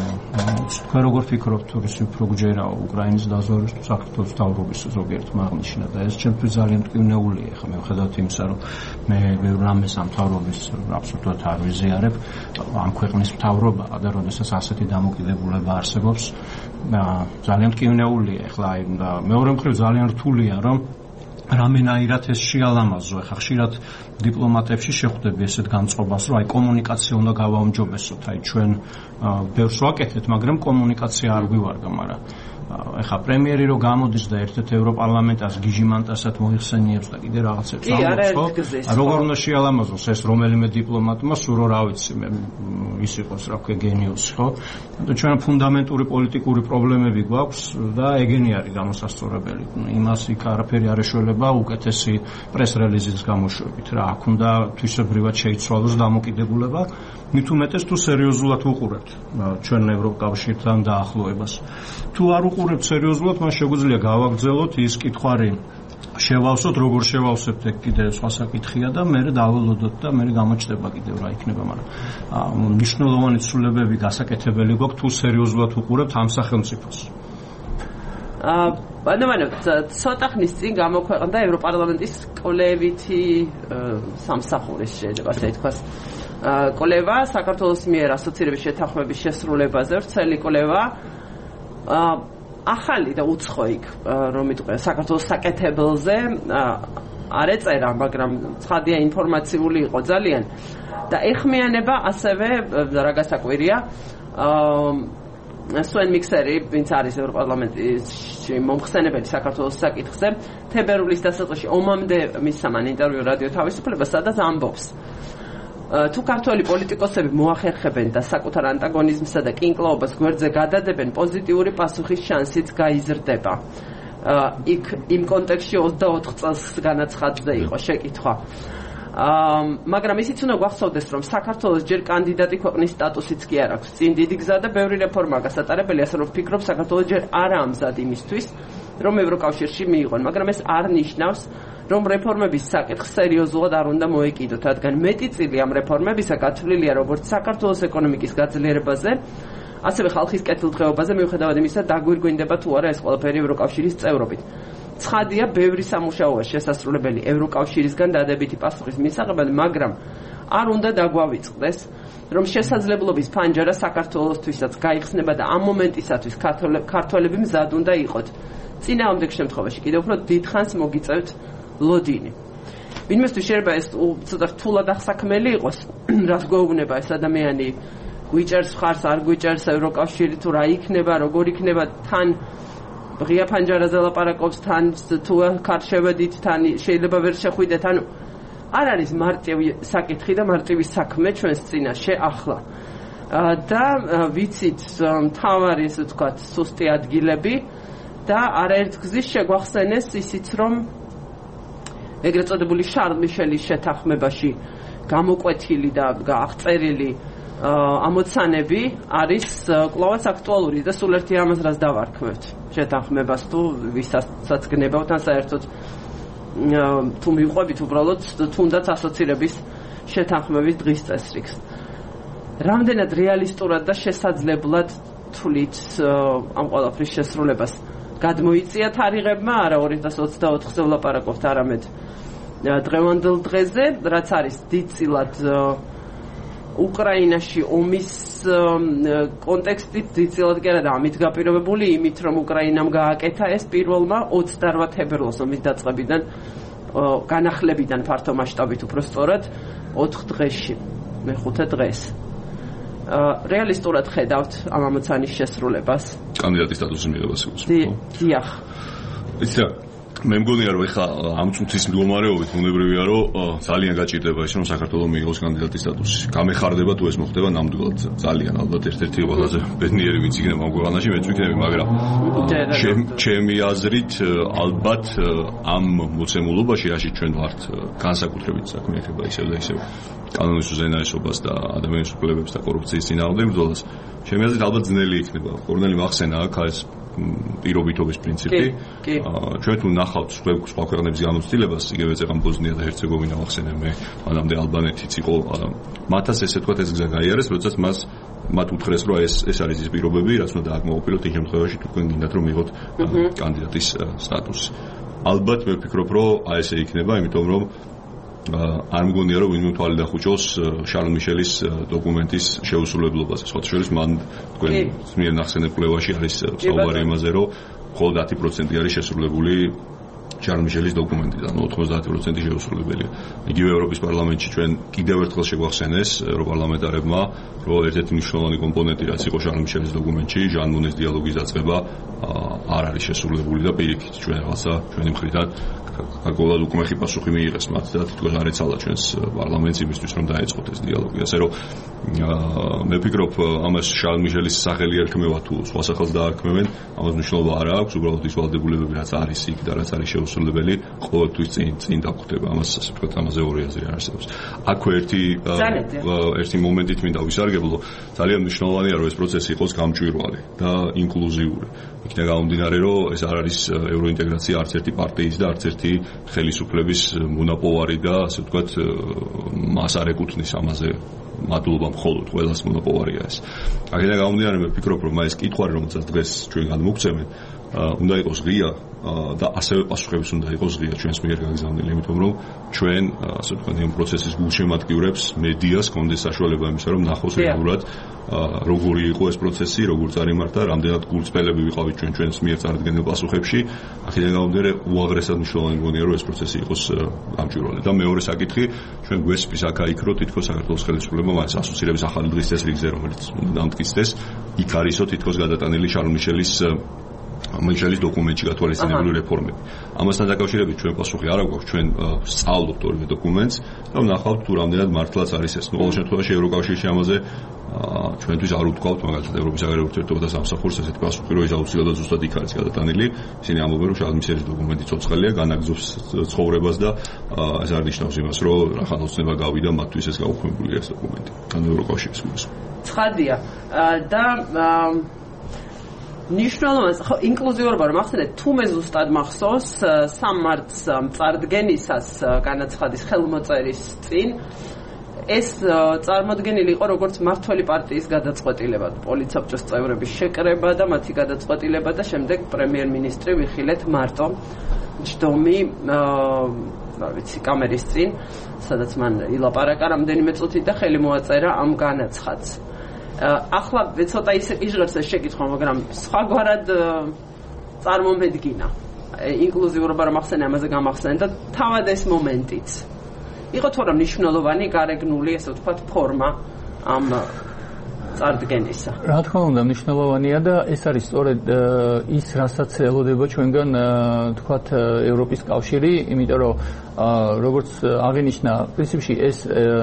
თქვენ როგორ ფიქრობთ, თუ ის უფრო გჯერა უკრაინის დაზვერვის თუ საქართველოს მთავრობის ზოგიერთ მაღლში? აღმოაჩინა და ეს ჩემთვის ძალიან მტკივნეულია. ხა მიუხედავად იმისა, რომ მე ბევრ რამეს ამ მთავრობის აბსოლუტურად არ ვიზიარებ, ამ ქვეყნის მთავრობა და როდესაც ასეთი დამოკიდებულება არსებობს, ძალიან მტკივნეულია. ეხლა აი მეორე მხრივ ძალიან რთულია, რომ რამენაირად ეს შეალამაზო. ეხლა ხშირად დიპლომატებში შეხვდები ესეთ განწყობას, რომ აი კომუნიკაცია უნდა გავაუმჯობესოთ. აი ჩვენ ბევრს ვაკეთეთ, მაგრამ კომუნიკაცია არ გვივარდა, მაგრამ ეხა პრემიერი რო გამოდის და ერთ-ერთ ევროპარლამენტას გიჟიმანტასაც მოიხსენიებს და კიდე რაღაცებს ამბობს, როგორ უნდა შეალამაზოს ეს რომელიმე დიპლომატმა სულ რა ვიცი მე ის იყოს რა ქვია გენიოსი, ხო? და ჩვენ ფუნდამენტური პოლიტიკური პრობლემები გვაქვს და ეგენი არის გამოსასწორებელი. იმას იქ არაფერი არ ეშველება უკეთესი პრეს-რელიზის გამოშვებით რა. აქ უნდა თვისებრივად შეიცვალოს დამოკიდებულება, მით უმეტეს თუ სერიოზულად უყურებთ ჩვენ ევროკავშირთან დაახლოებას. თუ არ უყურებთ სერიოზულად, მას შეგვიძლია გავაგრძელოთ ის კითხვარი შევავსოთ, როგორ შევავსებთ, ეგ კიდე სხვა საკითხია და მე დავალოდოთ და მე გამოჩნდება კიდევ რა იქნება, მაგრამ მნიშვნელოვანი ცვლილებები გასაკეთებელი გვაქვს თუ სერიოზულად უყურებთ ამ სახელმწიფოს. აა ბანავანო ცოტა ხნის წინ გამოქვეყნდა ევროპარლამენტის კოლევითი სამსახურის შეიძლება ასე ითქვას. კოლევა საქართველოს მიერ ასოცირების შეთანხმების შესრულებაზე ვრცელი კოლევა ახალი და უცხო იქ რომ იტყვია საქართველოს საკეთებელზე არ ეწერა, მაგრამ ცხადია ინფორმაციული იყო ძალიან და ეხმიანება ასევე რა გასაკვირია სვენ მიქსერი, ვინც არის ევროპარლამენტში მომხსენებელი საქართველოს საკითხზე, თებერვლის დასაწყისში ომამდე მისცა მან ინტერვიუ რადიო თავისუფლებას, სადაც ამბობს თუ ქართველი პოლიტიკოსები მოახერხებენ და საკუთარ ანტაგონიზმსა და კინკლაობას გვერდზე გადადებენ, პოზიტიური პასუხის შანსიც გაიზრდება. იქ იმ კონტექსტში ოცდაოთხ წელს განაცხადზე იყო შეკითხვა. მაგრამ ისიც უნდა გვახსოვდეს, რომ საქართველოს ჯერ კანდიდატი ქვეყნის სტატუსიც კი არ აქვს. წინ დიდი გზა და ბევრი რეფორმა გასატარებელი, ასე რომ ვფიქრობ, საქართველოს ჯერ არაა მზად იმისთვის, რომ ევროკავშირში მიიღონ, მაგრამ ეს არ ნიშნავს, რომ რეფორმების საკითხს სერიოზულად არ უნდა მოეკიდოთ, რადგან მეტი წილი ამ რეფორმებისა გათვლილია როგორც საქართველოს ეკონომიკის გაძლიერებაზე, ასევე ხალხის კეთილდღეობაზე, მიუხედავად იმისა, დაგვირგვინდება თუ არა ეს ყველაფერი ევროკავშირის წევრობით. ცხადია, ბევრი სამუშაოა შესასრულებელი ევროკავშირისგან დადებითი პასუხის მისაღებად, მაგრამ არ უნდა დაგვავიწყდეს, რომ შესაძლებლობის ფანჯარა საქართველოსთვისაც გაიხსნება და ამ მომენტისათვის ქართველები მზად უნდა იყოთ. წინააღმდეგ შემთხვევაში კიდევ უფრო დიდხანს მოგიწევთ ლოდინი. ვინმესთვის შეიძლება ეს ცოტა რთულად ახსაქმელი იყოს, რაც გვეუბნება ეს ადამიანი, გვიჭერს ხარს, არ გვიჭერს ევროკავშირი თუ რა იქნება, როგორ იქნება, თან ღია ფანჯარაზე ლაპარაკობს, თან თუ ხარ შევედით, თან შეიძლება ვერ შეხვიდეთ, ანუ არ არის მარტივი საკითხი და მარტივი საქმე ჩვენს წინაშე ახლა. და ვიცით მთავარი ესე ვთქვათ, სუსტი ადგილები და არაერთ გზის შეგვახსენეს ისიც, რომ ეგრეთ წოდებული შარლ მიშელის შეთანხმებაში გამოკვეთილი და აღწერილი ამოცანები არის კვლავაც აქტუალური და სულ ერთი ამას რაც დავარქმევთ შეთანხმებას თუ ვისაც გნებავთ ან საერთოდ თუ მიყვებით უბრალოდ თუნდაც ასოცირების შეთანხმების დღის წესრიგს. რამდენად რეალისტურად და შესაძლებლად თვლით ამ ყველაფრის შესრულებას გადმოიწია თარიღებმა, არა ორი ათას ოცდაოთხზე ვლაპარაკობთ, არამედ დღევანდელ დღეზე, რაც არის დიდწილად უკრაინაში ომის კონტექსტით, დიდწილად კი არა და ამით გაპირობებული, იმით რომ უკრაინამ გააკეთა ეს პირველმა ოცდაორ თებერვალს ომის დაწყებიდან, განახლებიდან ფართო მასშტაბით უფრო სწორად ოთხ დღეში, მეხუთე დღეს. რეალისტურად ხედავთ ამ ამოცანის შესრულებას? კანდიდატის სტატუსის მიღებას იყო. დიახ. იცი რა, მე მგონია რომ ეხლა ამ წუთის მდგომარეობით უნებრივია რომ ძალიან გაჭირდება ის რომ საქართველოს მიიღოს კანდიდატის სტატუსი. გამეხარდება თუ ეს მოხდება ნამდვილად ძალიან ალბათ ერთ-ერთი ყველაზე ბედნიერი ვინც იქნება ამ ქვეყანაში მეც ვიქნები, მაგრამ ჩემი აზრით ალბათ ამ მოცემულობაში რაში ჩვენ ვართ განსაკუთრებით საქმე ეხება ისევ და ისევ კანონის უზენაესობას და ადამიანის უფლებებს და კორუფციის წინააღმდეგ ბრძოლას. ჩემი აზრით ალბათ ძნელი იქნება. კორნელი მახსენა აქ ეს პირობითობის პრინციპი. ჩვენ თუ ნახავთ სხვა ქვეყნების განოცდილებას, იგივე წეგან ბოსნია და ჰერცეგოვინა მახსენე მე, მანამდე ალბანეთიც იყო, მათაც ესე თქვა ეს გზა გაიარეს, როდესაც მას მათ უთხრეს რომ ეს ეს არის ის პირობები, რაც უნდა დააკმაყოფილოთ იმ შემთხვევაში თუ თქვენ გინდათ რომ მიიღოთ კანდიდატის სტატუსი. ალბათ მე ვფიქრობ, რომ აი ესე იქნება, იმიტომ რომ არ მგონია რომ ვინმე თვალი დახუჭოს შარლ მიშელის დოკუმენტის შეუსრულებლობაზე. სხვათა შორის მან თქვენ მიერ ნახსენებ კვლევაში არის საუბარი იმაზე, რომ მხოლოდ ათი პროცენტი არის შესრულებული შარლ მიშელის დოკუმენტიდან, ოთხმოცდაათი პროცენტი შეუსრულებელია. იგივე ევროპის პარლამენტში ჩვენ კიდევ ერთხელ შეგვახსენეს ევროპარლამენტარებმა, რომ ერთ-ერთი მნიშვნელოვანი კომპონენტი რაც იყო შარლ მიშელის დოკუმენტში, ჟან მონეს დიალოგის დაწყება არ არის შესრულებული და პირიქით ჩვენ რაღაცა ჩვენი მხრიდან გარკვეულად უკმეხი პასუხი მიიღეს მათ და თითქოს არ ეცალა ჩვენს პარლამენტს იმისთვის რომ დაეწყოთ ეს დიალოგი. ასე რომ მე ვფიქრობ ამას შარლ მიშელის სახელი ერქმევა თუ სხვა სახელს დაარქმევენ, ამას მნიშვნელობა არ აქვს, უბრალოდ ის ვალდებულებები რაც არის იქ და რაც არის შეუსრულებელი, ყოველთვის წინ წინ დაგხვდება. ამას ასე ვთქვათ, ამაზე ორი აზრი არ არსებობს. აქვე ერთი ერთი მომენტით მინდა ვისარგებლო, ძალიან მნიშვნელოვანია რომ ეს პროცესი იყოს გამჭვირვალე და ინკლუზიური. იქნება გამომდინარე, რომ ეს არ არის ევროინტეგრაცია არც ერთი პარტიის და არც ერთი ხელისუფლების მონოპოვარი და ასე ვთქვათ მას არ ეკუთვნის ამაზე მადლობა მხოლოდ ყველას მონოპოვარია ეს. აქედან გამომდინარე მე ვფიქრობ რომ ეს კითხვარი რომელსაც დღეს ჩვენ გადმოგცემენ უნდა იყოს ღია და ასევე პასუხების უნდა იყოს ღია ჩვენს მიერ გაგზავნილი, იმიტომ რომ ჩვენ ასე ვთქვათ იმ პროცესის გულშემატკივრებს მედიას კონდეს საშუალება იმისა რომ ნახოს რეალურად როგორი იყო ეს პროცესი, როგორ წარიმართა, რამდენად გულწრფელები ვიყავით ჩვენ ჩვენს მიერ წარდგენილ პასუხებში. აქედან გამომდინარე უაღრესად მნიშვნელოვანი მგონია რომ ეს პროცესი იყოს გამჭვირვალე. და მეორე საკითხი, ჩვენ გვესპის აქა-იქ რომ თითქოს საქართველოს ხელისუფლებამ მას ასოცირების ახალი დღის წესრიგზე რომელიც დამტკიცდეს, იქ არისო თითქოს გადატანილი შარლ მიშელის მიშელის დოკუმენტში გათვალისწინებული რეფორმები. ამასთან დაკავშირებით ჩვენ პასუხი არ აქვს, ჩვენ სწავლობთ ორივე დოკუმენტს და ვნახავთ თუ რამდენად მართლაც არის ეს. ყოველ შემთხვევაში ევროკავშირში ამაზე ჩვენთვის არ უთქვავთ, მაგალითად ევროპის აგრარულ ურთიერთობათა სამსახურს ესეთი პასუხი, რომ ეს აუცილებლად ზუსტად იქ არის გადატანილი. ისინი ამბობენ, რომ შარლ მიშელის დოკუმენტი ცოცხალია, განაგზობს ცხოვრებას და ეს არ ნიშნავს იმას, რომ რახან ოცნება გავიდა მათთვის ეს გაუქმებულია ეს დოკუმენტი. ან ევროკავშირის გულს. ცხადია და ნიშნულოვანს ხო ინკლუზიურობა რომ ახსენეთ, თუ მე ზუსტად მახსოვს სამ მარტს წარდგენისას განაცხადის ხელმოწერის წინ ეს წარმოდგენილი იყო როგორც მართველი პარტიის გადაწყვეტილება, პოლიტსაბჭოს წევრების შეკრება და მათი გადაწყვეტილება და შემდეგ პრემიერ-მინისტრი ვიხილეთ მარტო ჯდომი რა ვიცი კამერის წინ, სადაც მან ილაპარაკა რამდენიმე წუთი და ხელი მოაწერა ამ განაცხადს. ახლა ცოტა ისე იჟღერს ეს შეკითხვა, მაგრამ სხვაგვარად წარმომედგინა ინკლუზიურობა რომ ახსენე ამაზე გამახსენე და თავად ეს მომენტიც იყო თორე მნიშვნელოვანი გარეგნული ესე ვთქვათ ფორმა ამ წარდგენისა. რა თქმა უნდა მნიშვნელოვანია და ეს არის სწორედ ის რასაც ელოდება ჩვენგან თქვათ ევროპის კავშირი, იმიტომ რომ როგორც აღინიშნა პრინციპში ეს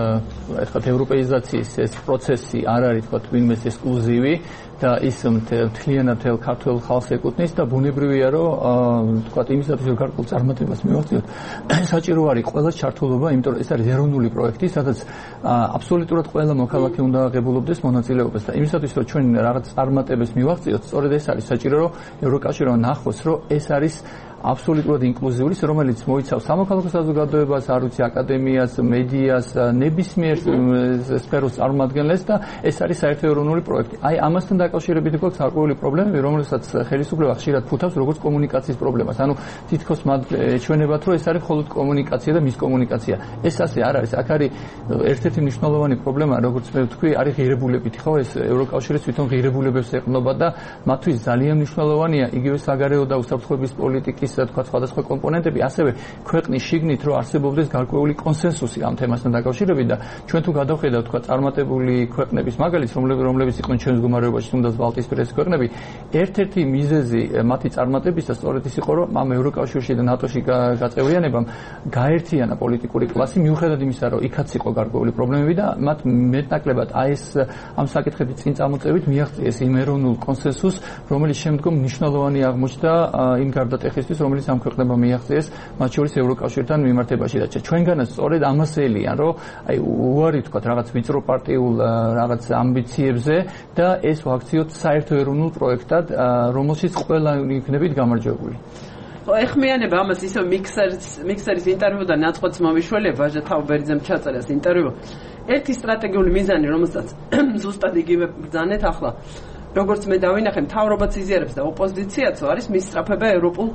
ერთხელ ევროპეიზაციის ეს პროცესი არ არის თქვათ ვინმეს ექსკლუზივი და ის მთლიანად მთელ ქართულ ხალხს ეკუთვნის და ბუნებრივია რომ თქვათ იმისათვის რომ გარკვეულ წარმატებას მივაღწიოთ საჭირო არის ყველას ჩართულობა, იმიტომ რომ ეს არის ეროვნული პროექტი, სადაც აბსოლუტურად ყველა მოქალაქე უნდა აღებულობდეს მონაწილეობას და იმისათვის რომ ჩვენ რაღაც წარმატებას მივაღწიოთ, სწორედ ეს არის საჭირო რომ ევროკავშირმა ნახოს რომ ეს არის აბსოლუტურად ინკლუზიური, რომელიც მოიცავს სამოქალაქო საზოგადოებას, არ ვიცი აკადემიას, მედიას, ნებისმიერ სფეროს წარმომადგენლებს და ეს არის საერთო ეროვნული პროექტი. აი ამასთან დაკავშირებით გვაქვს გარკვეული პრობლემები, რომელსაც ხელისუფლება ხშირად ფუთავს როგორც კომუნიკაციის პრობლემას. ანუ თითქოს მათ ჩვენებათ რომ ეს არის მხოლოდ კომუნიკაცია და მისკომუნიკაცია. ეს ასე არ არის. აქ არის ერთ-ერთი მნიშვნელოვანი პრობლემა, როგორც მე ვთქვი, არის ღირებულებითი, ხო, ეს ევროკავშირის თვითონ ღირებულებებს ეყრდნობა და მათთვის ძალიან მნიშვნელოვანია იგივე საგარეო და უსაფრთხოების პოლიტიკის თქვა სხვადასხვა კომპონენტები, ასევე ქვეყნის შიგნით რომ არსებობდეს გარკვეული კონსენსუსი ამ თემასთან დაკავშირებით და ჩვენ თუ გადავხედავთ თქვა წარმატებული ქვეყნების მაგალითს, რომლებიც იყვნენ ჩვენს მდგომარეობაში, თუნდაც ბალტიისპირეთის ქვეყნები, ერთ-ერთი მიზეზი მათი წარმატებისა სწორედ ის იყო, რომ ამ ევროკავშირში და ნატოში გაწევრიანებამ გაერთიანა პოლიტიკური კლასი, მიუხედავად იმისა, რომ იქაც იყო გარკვეული პრობლემები და მათ მეტნაკლებად აი ეს ამ საკითხების წინ წამოწევით მიაღწიეს იმ ეროვნულ კონსენსუსს, რომელიც შემდგომ მნიშვნელოვანი აღმოჩნდა იმ გარდატეხისთვის, რომელიც ამ ქვეყნებმა მიაღწიეს, მათ შორის ევროკავშირთან მიმართებაში და ჩვენგანაც სწორედ ამას ელიან, რომ აი უარი თქვათ რაღაც ვიწრო პარტიულ რაღაც ამბიციებზე და ეს ვაქციოთ საერთო ეროვნულ პროექტად, რომელშიც ყველა იქნებით გამარჯვებული. ხო, ეხმიანება ამას ისე მიქსერის მიქსერის ინტერვიუდან ნაწყვეტს მომიშველე ვაჟა თაუბერიძემ ჩაწერეს ინტერვიუ. ერთი სტრატეგიული მიზანი, რომელსაც ზუსტად იგივე ბრძანეთ ახლა, როგორც მე დავინახე, მთავრობაც იზიარებს და ოპოზიციაც არის მისწრაფება ევროპულ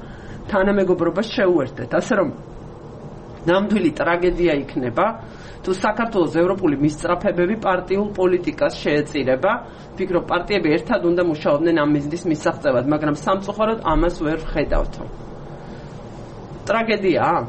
თანამეგობრობას შეუერთდეთ. ასე რომ ნამდვილი ტრაგედია იქნება თუ საქართველოს ევროპული მისწრაფებები პარტიულ პოლიტიკას შეეწირება. ვფიქრობ, პარტიები ერთად უნდა მუშაობდნენ ამ მიზნის მისაღწევად, მაგრამ სამწუხაროდ ამას ვერ ვხედავთო. ტრაგედიაა?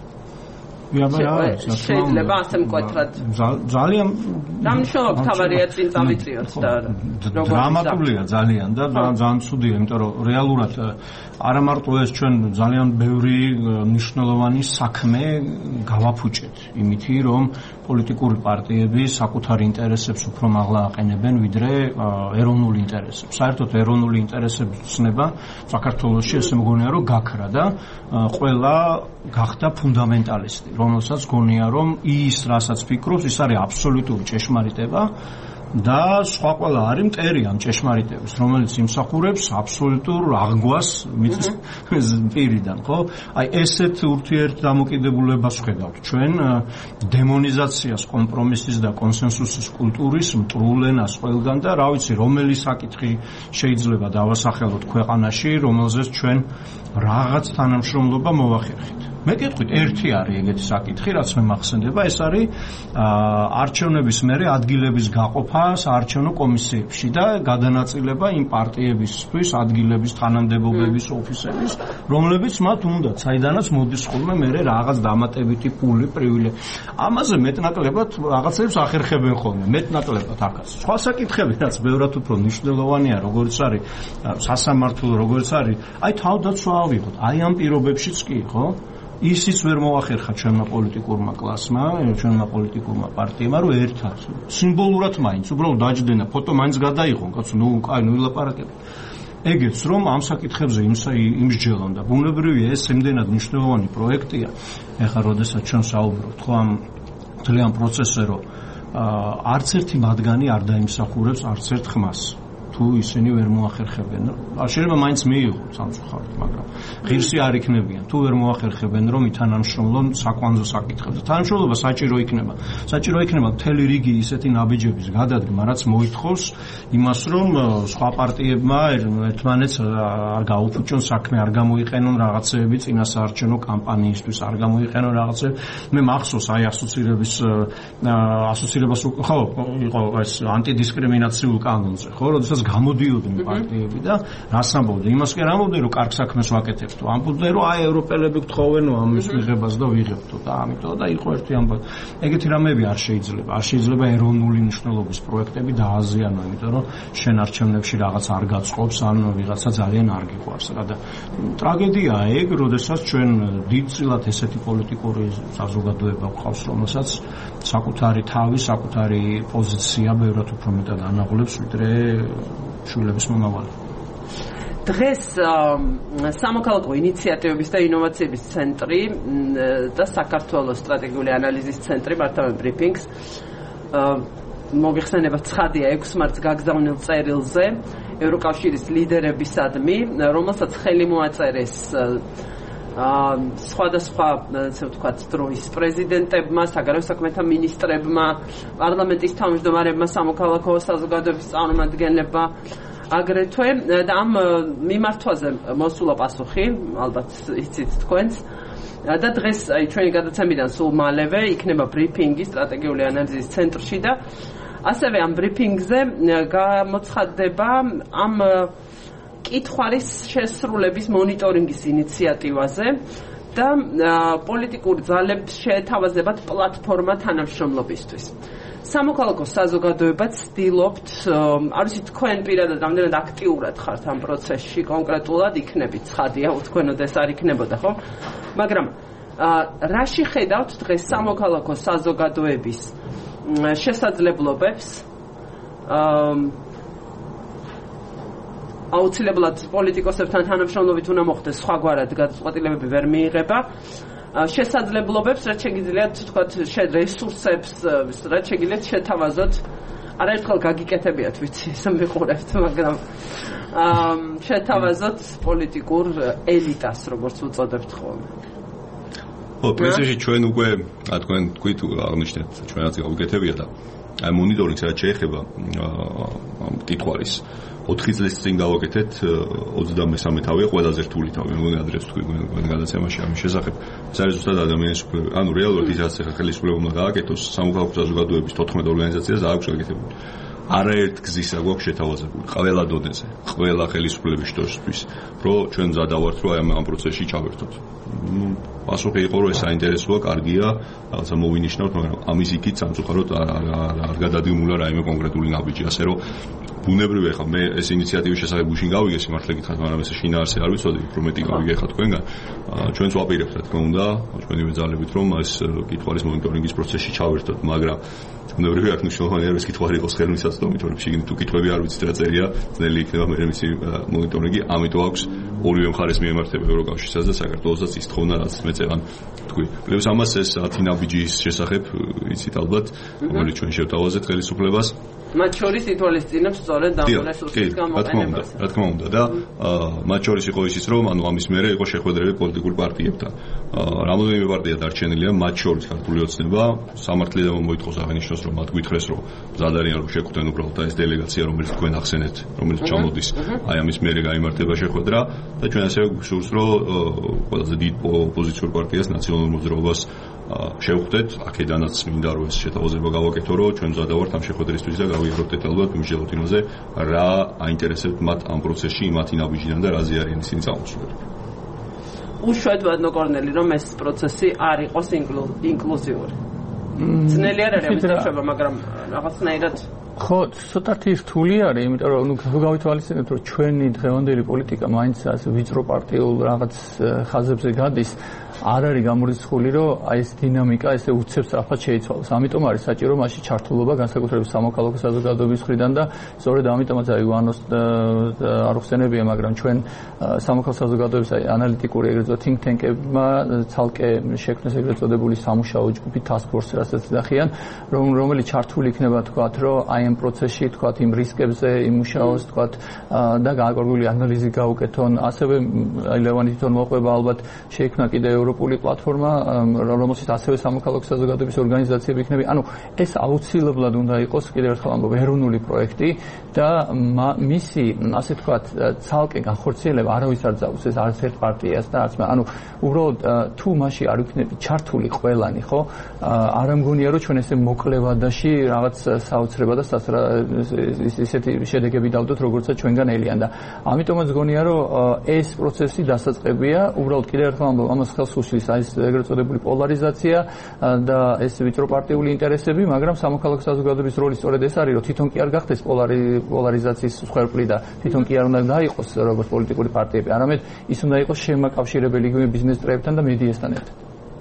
შეიძლება ასე მკვეთრად ძალიან დამშოვებ თავარია წინ წავიწიოთ და დრამატულია ძალიან და ძალიან ცუდია, იმიტომ რომ რეალურად არა მარტო ეს ჩვენ ძალიან ბევრი მნიშვნელოვანი საქმე გავაფუჭეთ იმითი, რომ პოლიტიკური პარტიები საკუთარ ინტერესებს უფრო მაღლა აყენებენ ვიდრე ეროვნულ ინტერესებს. საერთოდ ეროვნული ინტერესების ცნება საქართველოში ესე მგონია რომ გაქრა და ყველა გახდა ფუნდამენტალისტი, რომელსაც გონია რომ ის რასაც ფიქრობს ის არის აბსოლუტური ჭეშმარიტება და სხვა ყველა არის მტერი ამ ჭეშმარიტების, რომელიც იმსახურებს აბსოლუტურ აღგვას მიწის პირიდან, ხო? აი ესეთ ურთიერთდამოკიდებულებას ვხედავთ ჩვენ დემონიზაციას, კომპრომისის და კონსენსუსის კულტურის მტრულ ენას ყველგან და რა ვიცი, რომელი საკითხი შეიძლება დავასახელოთ ქვეყანაში, რომელზეც ჩვენ რაღაც თანამშრომლობა მოვახერხეთ. მე გეტყვით, ერთი არის ეგეთი საკითხი, რაც მე მახსენდება, ეს არის არჩევნების მერე ადგილების გაყოფა საარჩევნო კომისიებში და გადანაწილება იმ პარტიებისთვის ადგილების თანამდებობების ოფისების, რომლებიც მათ უნდათ, საიდანაც მოდის ხოლმე მერე რაღაც დამატებითი პული, პრივილეგი. ამაზე მეტნაკლებად რაღაცებს ახერხებენ ხოლმე, მეტნაკლებად ახაც. სხვა საკითხები, რაც ბევრად უფრო მნიშვნელოვანია, როგორც არის სასამართლო, როგორც არის, აი თავდაცვა ავიღოთ, აი ამ პირობებშიც კი, ხო? ისიც ვერ მოახერხა ჩვენმა პოლიტიკურმა კლასმა, ჩვენმა პოლიტიკურმა პარტიებმა, რომ ერთად სიმბოლურად მაინც უბრალოდ დაჯდენა, ფოტო მაინც გადაიღონ, კაცო, ნუ კაი, ნუ ვილაპარაკებთ. ეგეც რომ ამ საკითხებზე იმსჯელონ და ბუნებრივია ეს იმდენად მნიშვნელოვანი პროექტია. ეხლა როდესაც ჩვენ საუბრობთ ხო ამ ძალიან პროცესზე, რომ არც ერთი მათგანი არ დაიმსახურებს არც ერთ ხმას. თუ ისინი ვერ მოახერხებენ, შეიძლება მაინც მიიღოთ სამწუხაროდ, მაგრამ ღირსი არ იქნებიან. თუ ვერ მოახერხებენ, რომ ითანამშრომლონ საკვანძო საკითხებზე. თანამშრომლობა საჭირო იქნება. საჭირო იქნება მთელი რიგი ისეთი ნაბიჯების გადადგმა, რაც მოითხოვს იმას, რომ სხვა პარტიებმა ერთმანეთს არ გაუფუჭონ საქმე, არ გამოიყენონ რაღაცეები წინასაარჩევნო კამპანიისთვის, არ გამოიყენონ რაღაცეები. მე მახსოვს აი ასოცირების ასოცირებას ხო, იყო ეს ანტიდისკრიმინაციულ კანონზე, ხო, როდესაც გამოდიოდნენ პარტიები და რას ამბობდნენ? იმას კი არ ამბობდნენ, რომ კარგ საქმეს ვაკეთებთო. ამბობდნენ, რომ აი ევროპელები გთხოვენო ამის მიღებას და ვიღებთო და ამიტომ და იყო ერთი ამბავი. ეგეთი რამეები არ შეიძლება. არ შეიძლება ეროვნული მნიშვნელობის პროექტები დააზიანო, იმიტომ რომ შენ არჩევნებში რაღაც არ გაწყობს, ან ვიღაცა ძალიან არ გიყვარს. რა და ტრაგედიაა ეგ, როდესაც ჩვენ დიდწილად ესეთი პოლიტიკური საზოგადოება გვყავს, რომელსაც საკუთარი თავი, საკუთარი პოზიცია ბევრად უფრო მეტად ანაღლებს, ვიდრე შვილების მომავალი. დღეს სამოქალაქო ინიციატივების და ინოვაციების ცენტრი და საქართველოს სტრატეგიული ანალიზის ცენტრი მართავენ ბრიფინგს. მოგიხსენება ცხადია ექვსი მარტს გაგზავნილ წერილზე ევროკავშირის ლიდერებისადმი, რომელსაც ხელი მოაწერეს სხვადასხვა, ასე ვთქვათ, დროის პრეზიდენტებმა, საგარეო საქმეთა მინისტრებმა, პარლამენტის თავმჯდომარეებმა, სამოქალაქო საზოგადოების წარმომადგენლებმა, აგრეთვე და ამ მიმართვაზე მოსულა პასუხი, ალბათ იცით თქვენც. და დღეს აი ჩვენი გადაცემიდან სულ მალევე იქნება ბრიფინგი სტრატეგიული ანალიზის ცენტრში და ასევე ამ ბრიფინგზე გამოცხადდება ამ კითხვარის შესრულების მონიტორინგის ინიციატივაზე და პოლიტიკური ძალებს შეეთავაზებათ პლატფორმა თანამშრომლობისთვის. სამოქალაქო საზოგადოება ცდილობთ, არ ვიცი თქვენ პირადად რამდენად აქტიურად ხართ ამ პროცესში კონკრეტულად იქნებით, ცხადია, უთქვენოდ ეს არ იქნებოდა, ხო? მაგრამ რაში ხედავთ დღეს სამოქალაქო საზოგადოების შესაძლებლობებს აუცილებლად პოლიტიკოსებთან თანამშრომლობით უნდა მოხდეს, სხვაგვარად გადაწყვეტილებები ვერ მიიღება. შესაძლებლობებს, რაც შეგიძლიათ თქვათ, რესურსებს, რაც შეგიძლიათ შეთავაზოთ. არაერთხელ გაგიკეთებიათ, ვიცი, ეს მიყურებთ, მაგრამ შეთავაზოთ პოლიტიკურ ელიტას, როგორც უწოდებთ ხოლმე. ო, პრინციპში ჩვენ უკვე თქვენ თქვით აღნიშნეთ, ჩვენაც გავუკეთებია და აი მონიტორინგს რაც შეეხება ამ კითხვარის ოთხი წლის წინ გავაკეთეთ ოცდამესამე თავია ყველაზე რთული თავი მე ადრეს თქვი მე გადაცემაში ამის შესახებ ეს არის ზუსტად ადამიანის უფლებები ანუ რეალურად ის რაც ხელისუფლება უნდა გააკეთოს სამოქალაქო საზოგადოების თოთხმეტ ორგანიზაციას აქვს გაკეთებული არაერთ გზისა გვაქვს შეთავაზებული ყველა დონეზე ყველა ხელისუფლების შტოსთვის რომ ჩვენ მზადავართ რომ აი ამ პროცესში ჩავერთოთ პასუხი იყო რომ ეს საინტერესოა კარგია რაღაცა მოვინიშნავთ მაგრამ ამის იქით სამწუხაროდ არ გადადგმულა რაიმე კონკრეტული ნაბიჯი ასე რომ ბუნებრივია ხა მე ეს ინიციატივის შესახებ უშინ გავიგე სიმართლე გითხრათ მაგრამ ეს შინაარსი არ ვიცოდი უფრო მეტი გავიგე ხა თქვენგან ჩვენც ვაპირებთ რა თქმა უნდა ჩვენი მეძალებით რომ ეს კითხვის მონიტორინგის პროცესში ჩავერთოთ მაგრამ ბუნებრივია აქ მნიშვნელოვანი არის კითხვარი იყოს ხელმისაწვდომით რომ შეგინით თუ კითხვები არ ვიცით რა წერია ძნელი იქნება მე მისი მონიტორინგი ამიტომ აქვს ორივე მხარეს მიემართება ევროკავშირსაც და საქართველოსაც ის თხოვნა რაც მეწევან თქვი პლუს ამას ეს ათი ნაბიჯის შესახებ იცით ალბათ რომელიც ჩვენ შევთავაზეთ ხელისუფლებას მათ შორის ითვალისწინებს სწორედ ამ რესურსის გამოყენებას. რა თქმა უნდა და მათ შორის იყო ისიც რომ ანუ ამის მერე იყო შეხვედრები პოლიტიკურ პარტიებთან. რამოდენიმე პარტია დარჩენილია მათ შორის ქართული ოცნება სამართლიდან მოითხოვს აღინიშნოს რომ მათ გითხრეს რომ მზად არიან რომ შეხვდნენ უბრალოდ ეს დელეგაცია რომელიც თქვენ ახსენეთ რომელიც ჩამოდის აი ამის მერე გაიმართება შეხვედრა და ჩვენ ასევე გვსურს რომ ყველაზე დიდ ოპოზიციურ პარტიას ნაციონალურ მოძრაობას შევხვდეთ აქედანაც მინდა რომ ეს შეთავაზება გავაკეთო რომ ჩვენ მზადავართ ამ შეხვედრისთვის და გავიაროთ დეტალურად მიმსჯელოთ იმაზე რა აინტერესებთ მათ ამ პროცესში იმათი ნაბიჯიდან და რაზე არიან ისინი წამოსვლები უშვებთ ბატონო კორნელი რომ ეს პროცესი არ იყოს ინკლუზიური ძნელი არ არის ამის დაშვება მაგრამ რაღაცნაირად ხო ცოტათი რთული არის იმიტომ რომ ნუ გავითვალისწინებთ რომ ჩვენი დღევანდელი პოლიტიკა მაინც ასე ვიწრო პარტიულ რაღაც ხაზებზე გადის არ არის გამორიცხული რომ აი ეს დინამიკა ესე უცებ სწრაფად შეიცვალოს. ამიტომ არის საჭირო მასში ჩართულობა განსაკუთრებით სამოქალაქო საზოგადოების მხრიდან და სწორედ ამიტომაც აი ვანოს არ ხსენებია, მაგრამ ჩვენ სამოქალაქო საზოგადოების აი ანალიტიკური ეგრეთ წოდებული think tank-ებმა ცალკე შექმნეს ეგრეთ წოდებული სამუშაო ჯგუფი task force რასაც ეძახიან, რომ რომელიც ჩართული იქნება თქვათ, რომ აი ამ პროცესში თქვათ იმ რისკებზე იმუშაოს თქვათ და გააკეთებული ანალიზი გაუკეთონ. ასევე აი ლევანი თვითონ მოყვება ალბათ შეიქმნა კიდე ევროპული პლატფორმა, რომელშიც ასევე სამოქალაქო საზოგადოების ორგანიზაციები იქნება. ანუ ეს აუცილებლად უნდა იყოს კიდევ ერთხელ ამბობ ეროვნული პროექტი და მისი ასე თქვათ ცალკე განხორციელება არავის არ ძაუს ეს არც ერთ პარტიას და არც ანუ უბრალოდ თუ მასში არ იქნება ჩართული ყველანი, ხო? არ ამგონია რომ ჩვენ ესე მოკლევადაში რაღაც საოცრება და ისეთი შედეგები დავდოთ როგორცაც ჩვენგან ელიან და ამიტომაც გონია რომ ეს პროცესი დასაწყებია, უბრალოდ კიდევ ერთხელ ამბობ ამას ხელს უსვლის აი ეს ეგრეთ წოდებული პოლარიზაცია და ეს ვიწროპარტიული ინტერესები, მაგრამ სამოქალაქო საზოგადოების როლი სწორედ ეს არის, რომ თვითონ კი არ გახდეს პოლარიზაციის მსხვერპლი და თვითონ კი არ უნდა დაიყოს როგორც პოლიტიკური პარტიები, არამედ ის უნდა იყოს შემაკავშირებელი ბიზნეს წრეებთან და მედიასთან ერთად.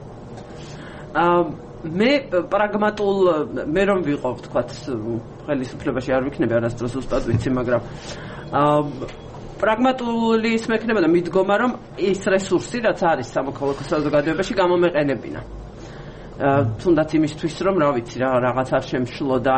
აა მე პრაგმატულ მე რომ ვიყავ თქვათ ხელისუფლებაში არ ვიქნები არასდროს უბრალოდ ვიცი, მაგრამ აა პრაგმატული ის მექნება და მიდგომა რომ ის რესურსი რაც არის სამოქალაქო საზოგადოებაში გამომეყენებინა. თუნდაც იმისთვის რომ რა ვიცი რა რაღაც არ შემშლო და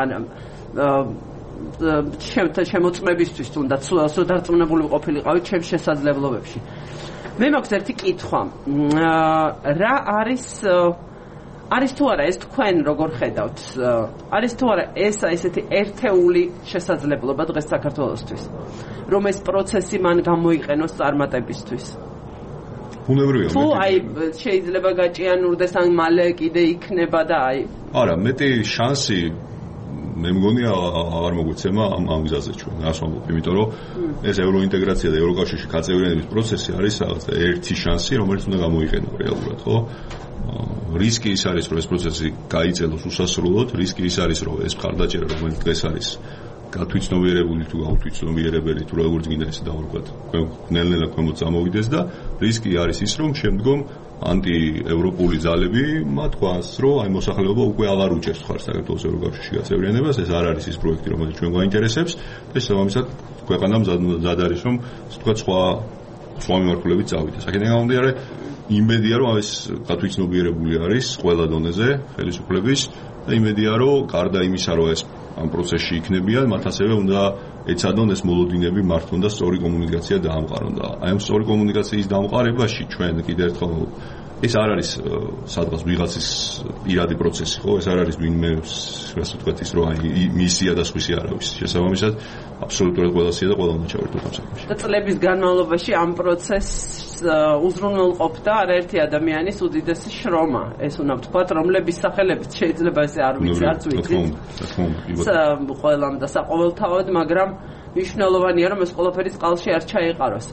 შემოწმებისთვის თუნდაც სუდარწმუნებული ყოფილიყავი ჩემს შესაძლებლობებში. მე მაქვს ერთი კითხვა. რა არის არის თუ არა ეს თქვენ როგორ ხედავთ? არის თუ არა ეს ესეთი ერთეული შესაძლებლობა დღეს საქართველოსთვის? რომ ეს პროცესი მან გამოიყენოს წარმატებისთვის. ბუნებრივია. თუ აი შეიძლება გაჭიანურდეს ან მალე კიდე იქნება და აი არა, მეტი შანსი მე მგონია არ მოგვეცემა ამ ამ გზაზე ჩვენ. რას ვამბობ? იმიტომ რომ ეს ევროინტეგრაცია და ევროკავშირში გაწევრიანების პროცესი არის რაღაც ერთი შანსი, რომელიც უნდა გამოიყენო რეალურად, ხო? რისკი ის არის, რომ ეს პროცესი გაიწელოს უსასრულოდ, რისკი ის არის, რომ ეს მხარდაჭერა, რომელიც დღეს არის გათვითცნობიერებული თუ გაუთვითცნობიერებელი თუ როგორც გინდა ესე დავარქვათ, ნელ-ნელა ქვემოთ წამოვიდეს და რისკი არის ის, რომ შემდგომ ანტიევროპული ძალები მათქვას, რომ აი მოსახლეობა უკვე აღარ უჭერს ხარს საქართველოს ევროკავშირში გაწევრიანებას, ეს არ არის ის პროექტი, რომელიც ჩვენ გვაინტერესებს და შესაბამისად ქვეყანა მზად არის, რომ ასე ვთქვათ, სხვა სხვა მიმართულებით წავიდეს. აქედან გამომდინარე იმედია რომ ეს გათვითცნობიერებული არის ყველა დონეზე ხელისუფლების და იმედია რომ გარდა იმისა რომ ეს ამ პროცესში იქნებიან მათ ასევე უნდა ეცადონ ეს მოლოდინები მართონ და სწორი კომუნიკაცია დაამყარონ და აი ამ სწორი კომუნიკაციის დამყარებაში ჩვენ კიდევ ერთხელ ეს არ არის სადღაც ვიღაცის პირადი პროცესი, ხო? ეს არ არის ვინმე, ასე ვთქვათ, ის რომ აი მისია და სხვისი არავის. შესაბამისად, აბსოლუტურად ყველასია და ყველა უნდა ჩავერთოთ ამ საქმეში. და წლების განმავლობაში ამ პროცესს უზრუნველყოფდა არაერთი ადამიანის უდიდესი შრომა. ეს უნდა ვთქვათ, რომლების სახელებით შეიძლება ესე არ ვიცი, არც ვიცით. ყველამ და საყოველთაოდ, მაგრამ მნიშვნელოვანია, რომ ეს ყველაფერი წყალში არ ჩაიყაროს.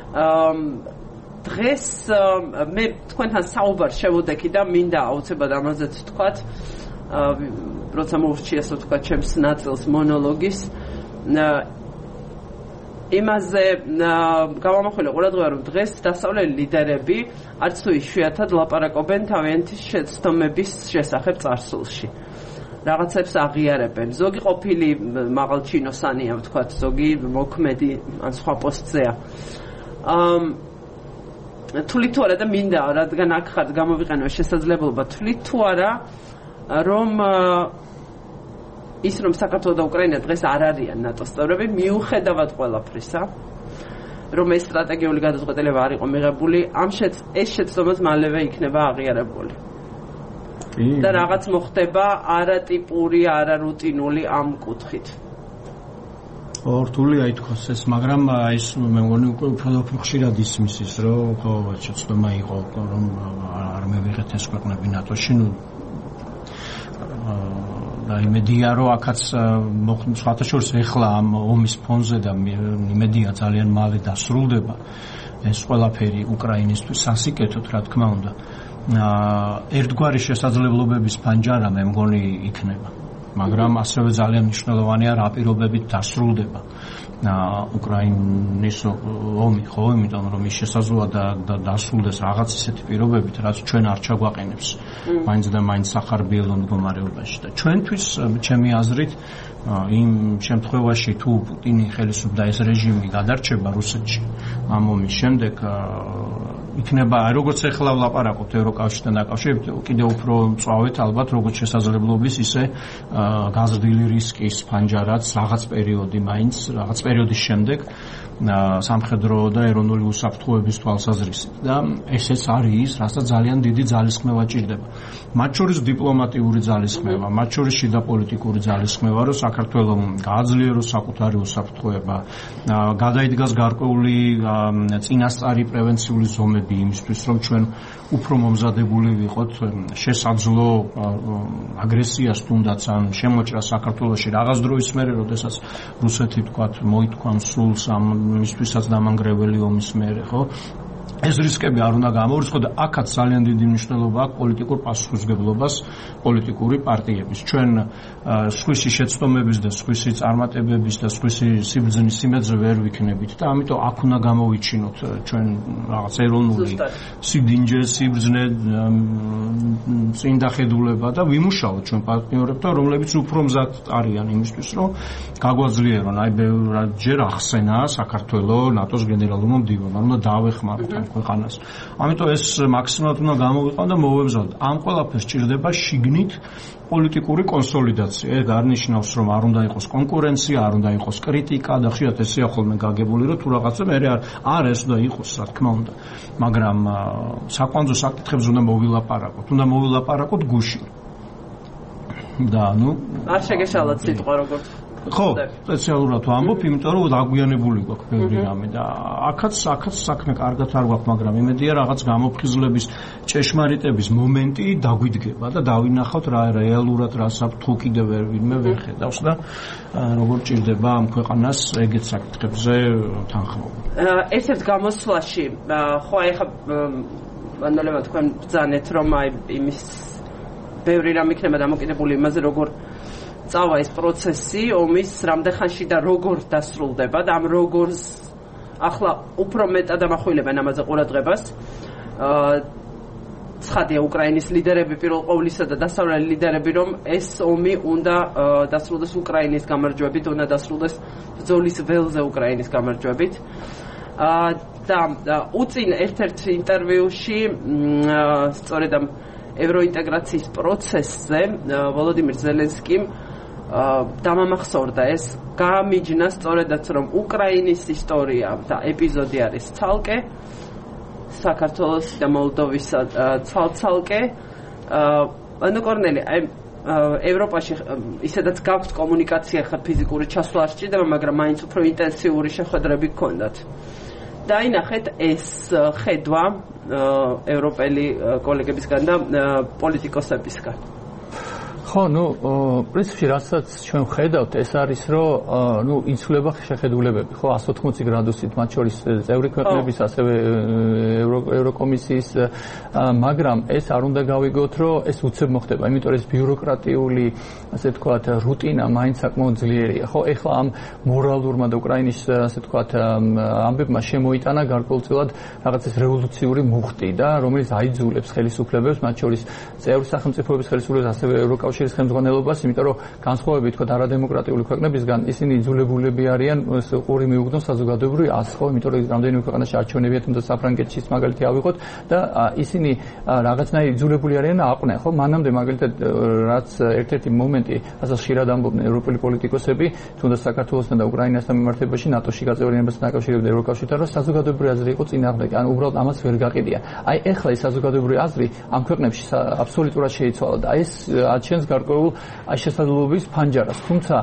დღეს მე თქვენთან საუბარს შევუდექი და მინდა აუცილებლად ამაზეც ვთქვათ, როცა მოვრჩი ასე ვთქვათ ჩემს ნაწილს მონოლოგის, იმაზე გავამახვილე ყურადღება, რომ დღეს დასავლელი ლიდერები არც თუ იშვიათად ლაპარაკობენ თავიანთი შეცდომების შესახებ წარსულში. რაღაცებს აღიარებენ. ზოგი ყოფილი მაღალჩინოსანია, ვთქვათ, ზოგი მოქმედი ან სხვა პოსტზეა. ამ თulit თუ არა და მინდა რადგან აქ ხართ გამოვიყენო შესაძლებლობა თulit თუ არა რომ ის რომ საქართველოს და უკრაინა დღეს არ არიან ნატოს წევრები მიუხედავად ყველაფრისა რომ ეს სტრატეგიული გადაწყვეტილება არ იყო მიღებული ამ ეს შეცდომაც მალევე იქნება აღიარებული და რაღაც მოხდება არატიპური არარუტინული ამ კუთხით ორთული აი თქოს ეს მაგრამ ის მე მგონი უკვე უფრო ხშირად ისმის ის რომ ხო შეცდომა იყო რომ არ მევიღეთ ეს ქვეყნები ნატოში ნუ და იმედია რომ აქაც სხვათა შორის ეხლა ამ ომის ფონზე და იმედია ძალიან მალე დასრულდება ეს ყველაფერი უკრაინისთვის სასიკეთოდ რა თქმა უნდა ერთგვარი შესაძლებლობების ფანჯარა მე მგონი იქნება მაგრამ ასევე ძალიან მნიშვნელოვანია რა პირობებით დასრულდება უკრაინის ომი ხო იმიტომ რომ ის შესაძლოა და დასრულდეს რაღაც ისეთი პირობებით რაც ჩვენ არ ჩაგვაყენებს მაინც და მაინც სახარბიელო მდგომარეობაში და ჩვენთვის ჩემი აზრით იმ შემთხვევაში თუ პუტინი ხელისუფლდა ეს რეჟიმი გადარჩება რუსეთში ამ ომის შემდეგ იქნება როგორც ეხლა ვლაპარაკობთ ევროკავშირთან დაკავშირებით კიდევ უფრო მწვავეთ ალბათ როგორც შესაძლებლობის ისე გაზრდილი რისკის ფანჯარაც რაღაც პერიოდი მაინც რაღაც პერიოდის შემდეგ სამხედრო და ეროვნული უსაფრთხოების თვალსაზრისით და ესეც არის რასაც ძალიან დიდი ძალისხმევა ჭირდება მათ შორის დიპლომატიური ძალისხმევა მათ შორის შიდა პოლიტიკური ძალისხმევა რომ საქართველოს გააძლიეროს საკუთარი უსაფრთხოება გადაიდგას გარკვეული წინასწარი პრევენციული ზომები იმისთვის რომ ჩვენ უფრო მომზადებული ვიყოთ შესაძლო აგრესიას თუნდაც ან შემოჭრას საქართველოში რაღაც დროის მერე როდესაც რუსეთი თქვათ მოითქვამს სულს ამ მისთვისაც დამანგრეველი ომის მერე ხო ეს რისკები არ უნდა გამორიცხო და აქაც ძალიან დიდი მნიშვნელობა აქვს პოლიტიკურ პასუხისმგებლობას პოლიტიკური პარტიების ჩვენ სხვისი შეცდომების და სხვისი წარმატებების და სხვისი სიბრძნის სიმეძე ვერ ვიქნებით და ამიტომ აქ უნდა გამოვიჩინოთ ჩვენ რაღაც ეროვნული სიდინჯე სიბრძნე წინდახედულება და ვიმუშაოთ ჩვენ პარტნიორებთან რომლებიც უფრო მზად არიან იმისთვის რომ გაგვაძლიერონ აი ბევრჯერ ახსენა საქართველოს ნატოს გენერალურმა მდივანმა უნდა დაავეხმაროთ ქვეყანას. ამიტომ ეს მაქსიმალურად უნდა გამოვიყო და მოვემზადოთ. ამ ყველაფერს ჭირდება შიგნით პოლიტიკური კონსოლიდაცია. ეს გარნიშნავს რომ არ უნდა იყოს კონკურენცია, არ უნდა იყოს კრიტიკა და ხშირად ესეა ხოლმე გაგებული რომ თუ რაღაცა მე არ არ ეს უნდა იყოს რა თქმა უნდა. მაგრამ საკვანძო საკითხებს უნდა მოვილაპარაკოთ. უნდა მოვილაპარაკოთ გუშინ. და ნუ არ შეგეშალოთ სიტყვა როგორც ხო, სპეციალურად ვამბობ, იმიტომ რომ დაგვიანებული გვაქვს ბევრი რამე და აქაც აქაც საქმე კარგად არ გვაქვს, მაგრამ იმედია რაღაც გამოფხიზლების ჭეშმარიტების მომენტი დაგვიდგება და დავინახავთ რა რეალურად რა საფრთხო კიდევ ვერ ვინმე ვერ ხედავს და როგორ ჭირდება ამ ქვეყანას ეგეთ საკითხებზე თანხმობა. ერთ-ერთ გამოსვლაში ხო აი ხა მანდალევა თქვენ ბრძანეთ რომ აი იმის ბევრი რამ იქნება დამოკიდებული იმაზე როგორ წავა ეს პროცესი ომის რამდენ ხანში და როგორ დასრულდება და ამ როგორს ახლა უფრო მეტად ამახვილებენ ამაზე ყურადღებას ცხადია უკრაინის ლიდერები პირველ ყოვლისა და დასავლელი ლიდერები რომ ეს ომი უნდა დასრულდეს უკრაინის გამარჯვებით უნდა დასრულდეს ბრძოლის ველზე უკრაინის გამარჯვებით და უწინ ერთ-ერთ ინტერვიუში სწორედ ამ ევროინტეგრაციის პროცესზე ვოლოდიმირ ზელენსკიმ დამამახსოვრდა ეს გამიჯნა სწორედაც რომ უკრაინის ისტორია და ეპიზოდი არის ცალკე საქართველოს და მოლდოვის ცალ-ცალკე. ანუ კორნელი, აი ევროპაში ისედაც გაქვთ კომუნიკაცია ხა ფიზიკური ჩასვლა არ სჭირდება, მაგრამ მაინც უფრო ინტენსიური შეხვედრები გქონდათ. დაინახეთ ეს ხედვა ევროპელი კოლეგებისგან და პოლიტიკოსებისგან. ხო, ну, პრინციპში რასაც ჩვენ ხედავთ, ეს არის, რომ ну, იცვლება შეხედულებები, ხო, εκατს ოთხმოცი გრადუსით, მათ შორის წევრი ქვეყნების, ასევე ევროკომისიის, მაგრამ ეს არ უნდა გავიგოთ, რომ ეს უცებ მოხდება, იმიტომ რომ ეს ბიუროკრატიული, ასე ვთქვათ, რუტინა მაინც საკმაოდ ძლიერია, ხო, ეხლა ამ მორალურმა და უკრაინის, ასე ვთქვათ, ამბებმა შემოიტანა გარკვეულწილად რაღაც ეს რევოლუციური მუხტი და რომელიც აიძულებს ხელისუფლებებს, მათ შორის წევრი სახელმწიფოების ხელისუფლებას, ასევე ევროკავშირის ხელმძღვანელობას, იმიტომ რომ განსხვავებით თქო არადემოკრატიული ქვეყნებისგან ისინი იძულებულები არიან ყური მიუგდონ საზოგადოებრივ აზრს, ხო, იმიტომ რომ რამდენიმე ქვეყანაში არჩევნებია, თუმცა საფრანგეთშიც მაგალითი ავიღოთ და ისინი რაღაცნაირად იძულებული არიან აყვნენ, ხო, მანამდე მაგალითად რაც ერთ-ერთი მომენტი, რასაც ხშირად ამბობდნენ ევროპელი პოლიტიკოსები, თუნდაც საქართველოსთან და უკრაინასთან მიმართებაში ნატოში გაწევრიანებასთან დაკავშირებით ევროკავშირთან, რომ საზოგადოებრივი აზრი იყო წინააღმდეგი, ანუ უბრალოდ ამას ვერ გაყიდიან. აი ეხლა ეს საზოგადოებრივი აზრი ამ ქვეყნებში აბსოლუტურად შეიცვალა და ეს აჩენს გარკვეულ შესაძლებლობის ფანჯარას, თუმცა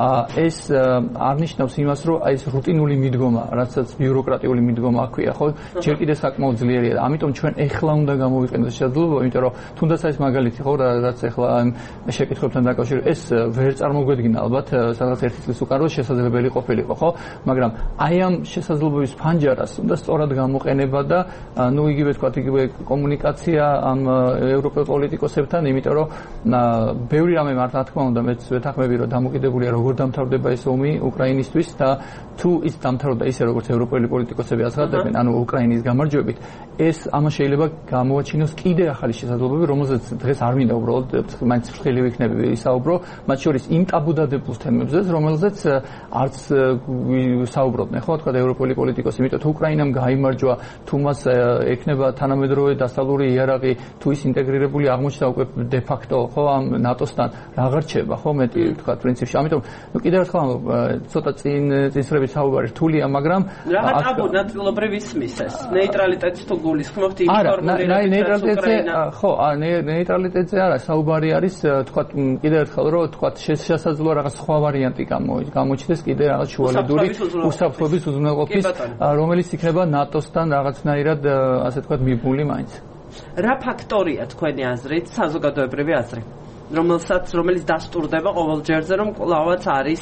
ეს არ ნიშნავს იმას, რომ აი ეს რუტინული მიდგომა, რასაც ბიუროკრატიული მიდგომა აქვია, ხო, ჯერ კიდევ საკმაოდ ძლიერია და ამიტომ ჩვენ ეხლა უნდა გამოვიყენოთ შესაძლებლობა, იმიტომ რომ თუნდაც ეს მაგალითი, ხო, რაც ეხლა შეკითხვებთან დაკავშირებით, ეს ვერ წარმოგვედგინა ალბათ, სადღაც ერთი წლის უკან რომ შესაძლებელი ყოფილიყო, ხო, მაგრამ აი ამ შესაძლებლობის ფანჯარას უნდა სწორად გამოყენება და ну იგივე თქვა, იგივე კომუნიკაცია ამ ევროპელ პოლიტიკოსებთან, იმიტომ რომ ბევრი რამე მართლა თქმა უნდა მეც ვეთანხმები, რომ დამოკიდებულია როგორ დამთავრდება ეს ომი უკრაინისთვის და თუ ის დამთავრდა ისე როგორც ევროპელი პოლიტიკოსები აცხადებენ, ანუ უკრაინის გამარჯვებით, ეს ამას შეიძლება გამოაჩინოს კიდე ახალი შესაძლებლობები, რომელზეც დღეს არ მინდა უბრალოდ მაინც ფრთხილი ვიქნები ვისაუბრო, მათ შორის იმ ტაბუდადებულ თემებზე, რომელზეც არც საუბრობდნენ, ხო, თქვა ევროპელი პოლიტიკოსი, იმიტომ თუ უკრაინამ გაიმარჯვა, თუ მას ექნება თანამედროვე დასავლური იარაღი, თუ ის ინტეგრირებული აღმოჩნდა უკვე de facto, ხო, ამ ნატოსთან აღარ რჩება, ხო, მეტი თქვა პრინციპში. ამიტომ ნუ კიდევ ერთხელ ცოტა წინ წინსრებით საუბარი რთულია, მაგრამ რაღაც ტაბუ ნაწილობრივ ისმის ეს ნეიტრალიტეტს თუ გულისხმობთ იმ ფორმულირებით, არა, ნეიტრალიტეტზე, ხო, ნეიტრალიტეტზე არა, საუბარი არის, თქვა კიდევ ერთხელ, რომ თქვა შესაძლოა რაღაც სხვა ვარიანტი გამოჩნდეს, კიდე რაღაც შუალედური უსაფრთხოების უზრუნველყოფის, რომელიც იქნება ნატოსთან რაღაცნაირად, ასე თქვა, მიბმული მაინც. რა ფაქტორია თქვენი აზრით საზოგადოებრივი აზრი, რომელსაც რომელიც დასტურდება ყოველ ჯერზე, რომ კლავაც არის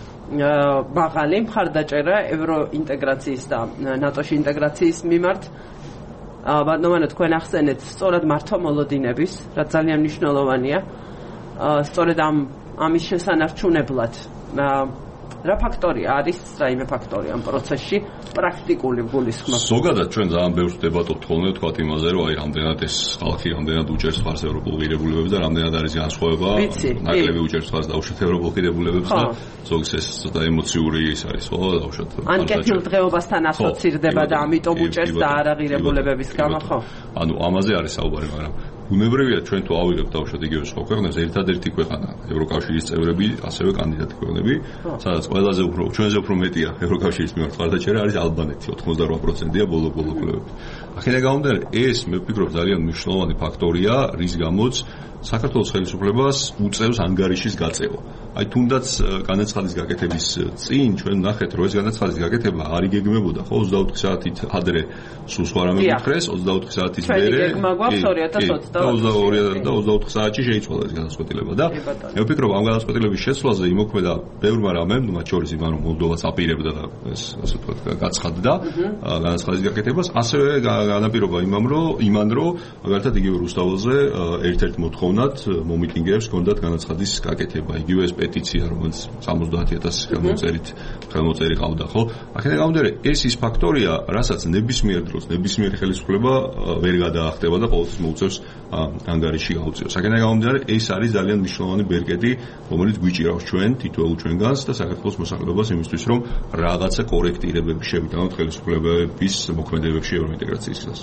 მაღალი მხარდაჭერა ევროინტეგრაციის და ნატოში ინტეგრაციის მიმართ. ბატონო, თქვენ ახსენეთ სწორად მართვა მოლოდინების, რაც ძალიან მნიშვნელოვანია. სწორედ ამ ამის შესანარჩუნებლად რა ფაქტორია არის, რაიმე ფაქტორია ამ პროცესში პრაქტიკული გულისხმობა. ზოგადად ჩვენ ძალიან ბევრს დებატობთ ხოლმე თქვათ იმაზე, რომ აი რამდენად ეს ხალხი რამდენად უჭერს ხარს ევროპულ ღირებულებებს და რამდენად არის განსხვავება, ნაკლები უჭერს ხარს დაუშვათ ევროპულ ღირებულებებს და ზოგს ეს ცოტა ემოციური ის არის, ხო, დაუშვათ. ან კეთილდღეობასთან ასოცირდება და ამიტომ უჭერს და არა ღირებულებების გამო, ხო? ანუ ამაზე არის საუბარი, მაგრამ უნებრივია ჩვენ თუ ავიღებთ დავუშვათ იგივე სხვა ქვეყნებს, ერთადერთი ქვეყანა ევროკავშირის წევრები, ასევე კანდიდატი ქვეყნები, სადაც ყველაზე უფრო ჩვენზე უფრო მეტია ევროკავშირის მიმართ მხარდაჭერა არის ალბანეთი, ოთხმოცდაოთხ პროცენტია ბოლო-ბოლო კვლევებით. აქედან გამომდინარე, ეს მე ვფიქრობ ძალიან მნიშვნელოვანი ფაქტორია, რის გამოც საქართველოს ხელისუფლებას უწევს ანგარიშის გაწევა. აი თუნდაც განაცხადის გაკეთების წინ ჩვენ ნახეთ, რომ ეს განაცხადის გაკეთება არ იგეგმებოდა, ხო, ოცდაოთხ საათით ადრე სულ სხვა რამე გითხრეს, ოცდაოთხ საათის მერე. და ოცდაოთხ საათში შეიცვალა ეს განაცხადება და მე ვფიქრობ ამ განაცხადების შესვლაზე იმოქმედა ბევრმა რამემ, მათ შორის იმან რომ მოლდოვაც აპირებდა და ეს ასე ვთქვათ გაცხადდა განაცხადის გაკეთებას, ასევე განაპირობა იმამ რომ იმან რომ მაგალითად იგივე რუსთაველზე ერთ-ერთ მოთხოვნად მომიტინგეებს ჰქონდათ განაცხადის გაკეთება, იგივე ეს პეტიცია, რომელიც სამოცდაათი ათასი ხელმოწერით ხელმოწერი ყავდა, ხო? აქედან გამომდინარე, ეს ის ფაქტორია, რასაც ნებისმიერ დროს ნებისმიერი ხელისუფლება ვერ გადაახტება და ყოველთვის მოუწევს ანგარიში გაუწიოს. აქედან გამომდინარე, ეს არის ძალიან მნიშვნელოვანი ბერკეტი, რომელიც გვიჭირავს ჩვენ თითოეულ ჩვენგანს და საქართველოს მოსახლეობას იმისთვის, რომ რაღაცა კორექტირებები შევიტანოთ ხელისუფლებების მოქმედებებში ევროინტეგრაციის გზაზე.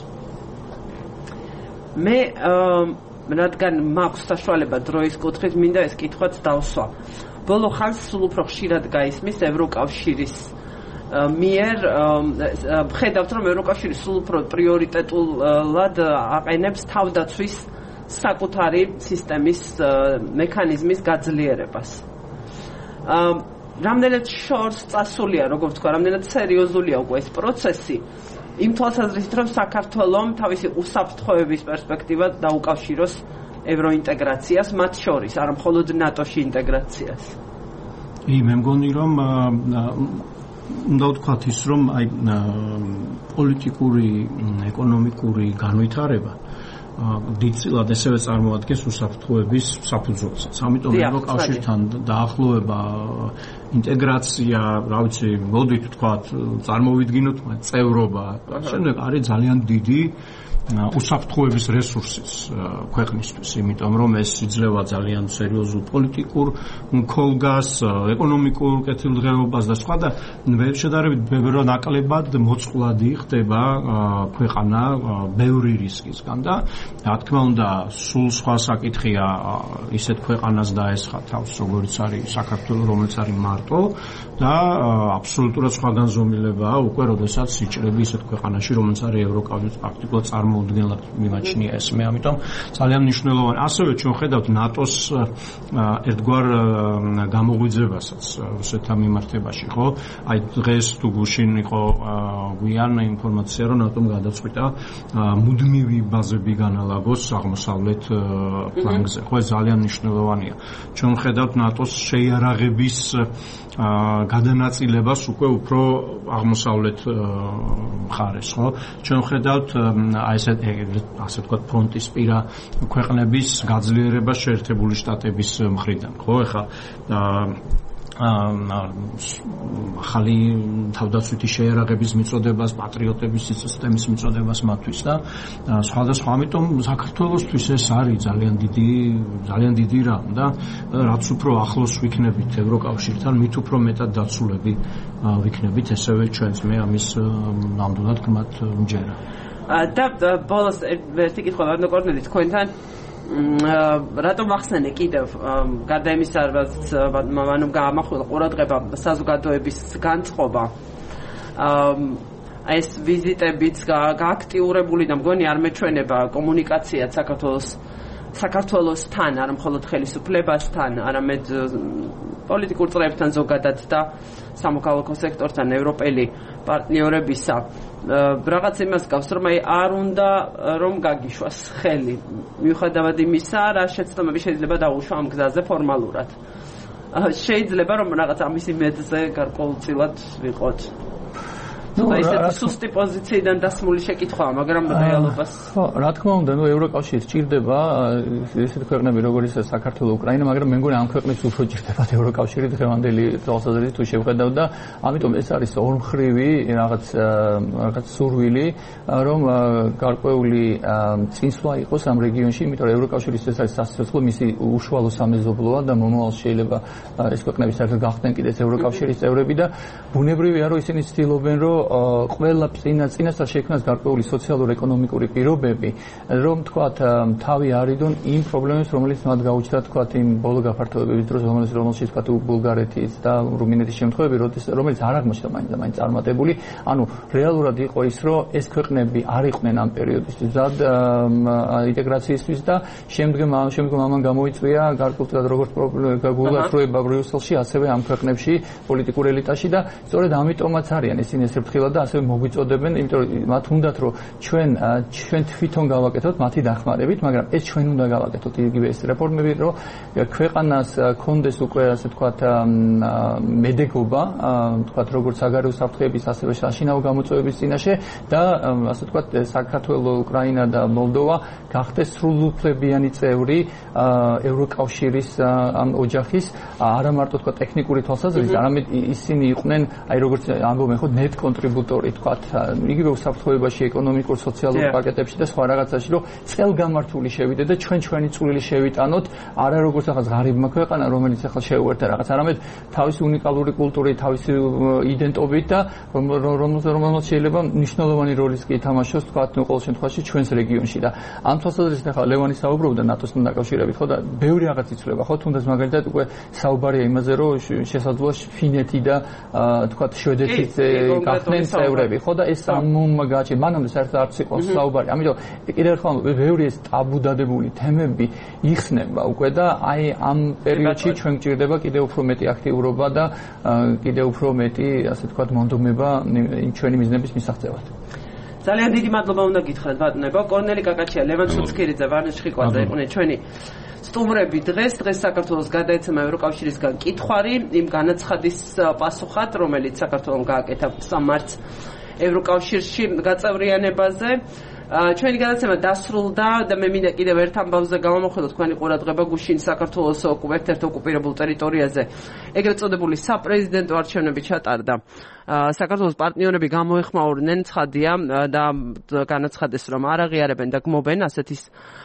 მე რადგან მაქვს საშუალება დროის კუთხით, მინდა ეს კითხვაც დავსვა. ბოლო ხანს სულ უფრო ხშირად გაისმის ევროკავშირის მიერ ხედავთ რომ ევროკავშირი სულ უფრო პრიორიტეტულად აყენებს თავდაცვის საკუთარი სისტემის მექანიზმის გაძლიერებას. რამდენად შორს წასულია, როგორც თქვა, რამდენად სერიოზულია უკვე ეს პროცესი, იმ თვალსაზრისით, რომ საქართველომ თავისი უსაფრთხოების პერსპექტივა დაუკავშიროს ევროინტეგრაციას, მათ შორის, არა მხოლოდ ნატოში ინტეგრაციას. კი, მე მგონი რომ უნდა ვთქვათ ის, რომ აი პოლიტიკური, ეკონომიკური განვითარება დიდწილად ესევე წარმოადგენს უსაფრთხოების საფუძველსაც. ამიტომ ევროკავშირთან დაახლოება, ინტეგრაცია, რა ვიცი, მოდით ვთქვათ, წარმოვიდგინოთ, წევრობა, შემდეგ არის ძალიან დიდი უსაფრთხოების რესურსის ქვეყნისთვის, იმიტომ რომ ეს იძლევა ძალიან სერიოზულ პოლიტიკურ მქონგას, ეკონომიკურ კეთილდღეობას და სხვა და შედარებით ბევრი ნაკლებად მოწყვლადი ხდება ქვეყანა ბევრი რისკისგან და რა თქმა უნდა სულ სხვა საკითხია ისეთ ქვეყანას დაესხა თავს, როგორც არის საქართველო, რომელიც არის მარტო და აბსოლუტურად სხვა განზომილებაა უკვე როდესაც იჭრები ისეთ ქვეყანაში, რომელიც არის ევროკავშირის პრაქტიკულად წარმოუდგენლად მიმაჩნია ეს მე, ამიტომ ძალიან მნიშვნელოვანი. ასევე ჩვენ ხედავთ ნატოს ერთგვარ გამოღვიძებასაც რუსეთთან მიმართებაში, ხო? აი დღეს თუ გუშინ იყო გვიან ინფორმაცია, რომ ნატომ გადაწყვიტა მუდმივი ბაზები განალაგოს აღმოსავლეთ ფლანგზე. ხო, ეს ძალიან მნიშვნელოვანია. ჩვენ ხედავთ ნატოს შეიარაღების გადანაწილებას უკვე უფრო აღმოსავლეთ მხარეს, ხო? ჩვენ ხედავთ აი ესე ასე ვთქვათ ფრონტისპირა ქვეყნების გაძლიერებას შეერთებული შტატების მხრიდან, ხო? ეხლა ახალი თავდაცვითი შეიარაღების მიწოდებას, პატრიოტების სისტემის მიწოდებას მათთვის და სხვადასხვა. ამიტომ საქართველოსთვის ეს არის ძალიან დიდი, ძალიან დიდი რამ და რაც უფრო ახლოს ვიქნებით ევროკავშირთან, მით უფრო მეტად დაცულები ვიქნებით, ესევე ჩვენც მე ამის ნამდვილად გმად მჯერა. და ბოლოს ერთი კითხვა ვარდო კორნელი თქვენთან რატომ ახსენე კიდევ გარდა იმისა, რომ ანუ გაამახვილა ყურადღება საზოგადოების განწყობა ეს ვიზიტებიც გააქტიურებული და მგონი არ მეჩვენება კომუნიკაციაც საქართველოს საქართველოსთან, არა მხოლოდ ხელისუფლებასთან, არამედ პოლიტიკურ წრეებთან ზოგადად და სამოქალაქო სექტორთან, ევროპელი პარტნიორებისა რაღაც იმას გავს, რომ აი არ უნდა რომ გაგიშვას ხელი. მიუხედავად იმისა, რა შეცდომები შეიძლება დაუშვა ამ გზაზე ფორმალურად. შეიძლება რომ რაღაც ამის იმედზე გარკვეულწილად ვიყოთ. ну ესეთი სუსტი პოზიციიდან დასმული შეკითხვაა, მაგრამ რეალობას ხო, რა თქმა უნდა, ну ევროკავშირი სჭირდება ესეთი ქვეყნები როგორიც საქართველო, უკრაინა, მაგრამ მე მგონი ამ ქვეყნებს უფრო სჭირდებათ ევროკავშირი დღევანდელი თვალსაზრისით თუ შევხედავ და ამიტომ ეს არის ორმხრივი რაღაც რაღაც სურვილი, რომ გარკვეული წინსვლა იყოს ამ რეგიონში, იმიტომ რომ ევროკავშირის ეს არის სასიცოცხლო მისი უშუალო სამეზობლოა და მომავალში შეიძლება ეს ქვეყნები საერთოდ გახდნენ კიდეც ევროკავშირის წევრები და ბუნებრივია რომ ისინი ცდილობენ რომ ყველა წინასწარ შექმნას გარკვეული სოციალურ-ეკონომიკური პირობები, რომ თქვათ თავი არიდონ იმ პრობლემებს, რომელიც მათ გაუჩნდათ თქვათ იმ ბოლო გაფართოებების დროს, რომელიც რომელშიც თქვათ ბულგარეთის და რუმინეთის შემთხვევები, რომელიც არ აღმოჩნდა მაინც და მაინც წარმატებული, ანუ რეალურად იყო ის, რომ ეს ქვეყნები არ იყვნენ ამ პერიოდისთვის და ინტეგრაციისთვის და შემდგომ შემდგომ ამან გამოიწვია გარკვეულწილად როგორც გულგასროება ბრიუსელში, ასევე ამ ქვეყნებში პოლიტიკურ ელიტაში და სწორედ ამიტომაც არიან ისინი ეს ერთხილად და ასევე მოგვიწოდებენ, იმიტომ რომ მათ უნდათ რომ ჩვენ ჩვენ თვითონ გავაკეთოთ მათი დახმარებით, მაგრამ ეს ჩვენ უნდა გავაკეთოთ იგივე ეს რეფორმები, რომ ქვეყანას კონდეს უკვე ასე თქვათ მედეგობა, თქვათ როგორც საგარეო საფრთხეების, ასევე საშინაო გამოწვევების წინაშე და ასე თქვათ საქართველო, უკრაინა და მოლდოვა გახდეს სრულუფლებიანი წევრი ევროკავშირის ამ ოჯახის, არა მარტო თქვათ ტექნიკური თვალსაზრისით, არამედ ისინი იყვნენ, აი როგორც ამბობენ ხო, net კონტრიბუტორი თქვათ იგივე უსაფრთხოებაში, ეკონომიკურ, სოციალურ პაკეტებში და სხვა რაღაცაში, რომ წელგამართული შევიდე და ჩვენ ჩვენი წვლილი შევიტანოთ, არა როგორც ახლა ღარიბმა ქვეყანა, რომელიც ახლა შეუერთდა რაღაც, არამედ თავისი უნიკალური კულტურით, თავისი იდენტობით და რომელსაც შეიძლება მნიშვნელოვანი როლის კი ითამაშოს თქვათ ყოველ შემთხვევაში ჩვენს რეგიონში და ამ თვალსაზრისით ახლა ლევანი საუბრობდა ნატოსთან დაკავშირებით, ხო და ბევრი რაღაც იცვლება, ხო, თუნდაც მაგალითად უკვე საუბარია იმაზე, რომ შესაძლოა ფინეთი და თქვათ შვედეთის გახდნენ წევრები, ხო და ეს ამ გაჩი მანამდე საერთოდ არც იყო საუბარი. ამიტომ კიდევ ერთხელ ბევრი ეს ტაბუდადებული თემები იხსნება უკვე და აი ამ პერიოდში ჩვენ გვჭირდება კიდევ უფრო მეტი აქტიურობა და კიდევ უფრო მეტი, ასე თქვათ, მონდომება ჩვენი მიზნების მისაღწევად. ძალიან დიდი მადლობა უნდა გითხრათ ბატონებო. კორნელი კაკაჩია, ლევან ცუცქირიძე, ვარნე შხიკვაძე იყვნენ ჩვენი სტუმრები დღეს. დღეს საქართველოს გადაეცემა ევროკავშირისგან კითხვარი იმ განაცხადის პასუხად, რომელიც საქართველომ გააკეთა სამ მარტს ევროკავშირში გაწევრიანებაზე. ჩვენი გადაცემა დასრულდა და მე მინდა კიდევ ერთ ამბავზე გამომხედოთ თქვენი ყურადღება. გუშინ საქართველოს ერთ-ერთ ოკუპირებულ ტერიტორიაზე ეგრეთ წოდებული საპრეზიდენტო არჩევნები ჩატარდა. საქართველოს პარტნიორები გამოეხმაურნენ, ცხადია და განაცხადეს, რომ არ აღიარებენ და გმობენ ასეთის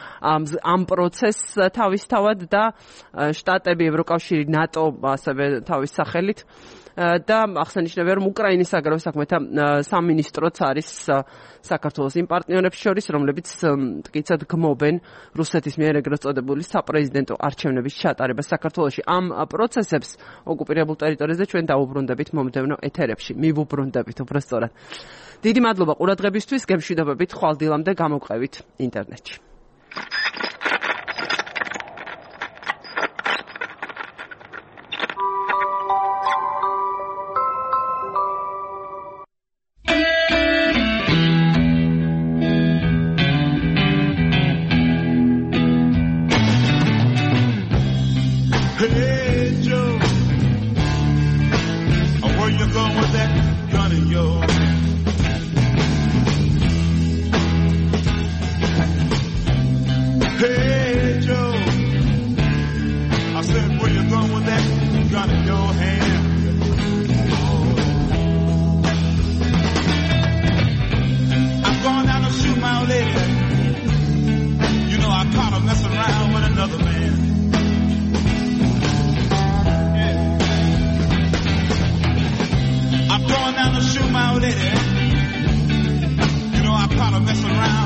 ამ პროცესს თავისთავად და შტატები, ევროკავშირი, ნატო ასევე თავის სახელით და აღსანიშნავია, რომ უკრაინის საგარეო საქმეთა სამინისტროც არის საქართველოს იმ პარტნიორებს შორის, რომლებიც მტკიცედ გმობენ რუსეთის მიერ ეგრეთ წოდებული საპრეზიდენტო არჩევნების ჩატარებას საქართველოში. ამ პროცესებს ოკუპირებულ ტერიტორიაზე ჩვენ დაუბრუნდებით მომდევნო ეთერებში. მივუბრუნდებით უბრალოდ. დიდი მადლობა ყურადღებისთვის, გემშვიდობებით ხვალდილამდე გამოვყევით ინტერნეტში. I'm going down to shoot my lady. You know I caught her messing around.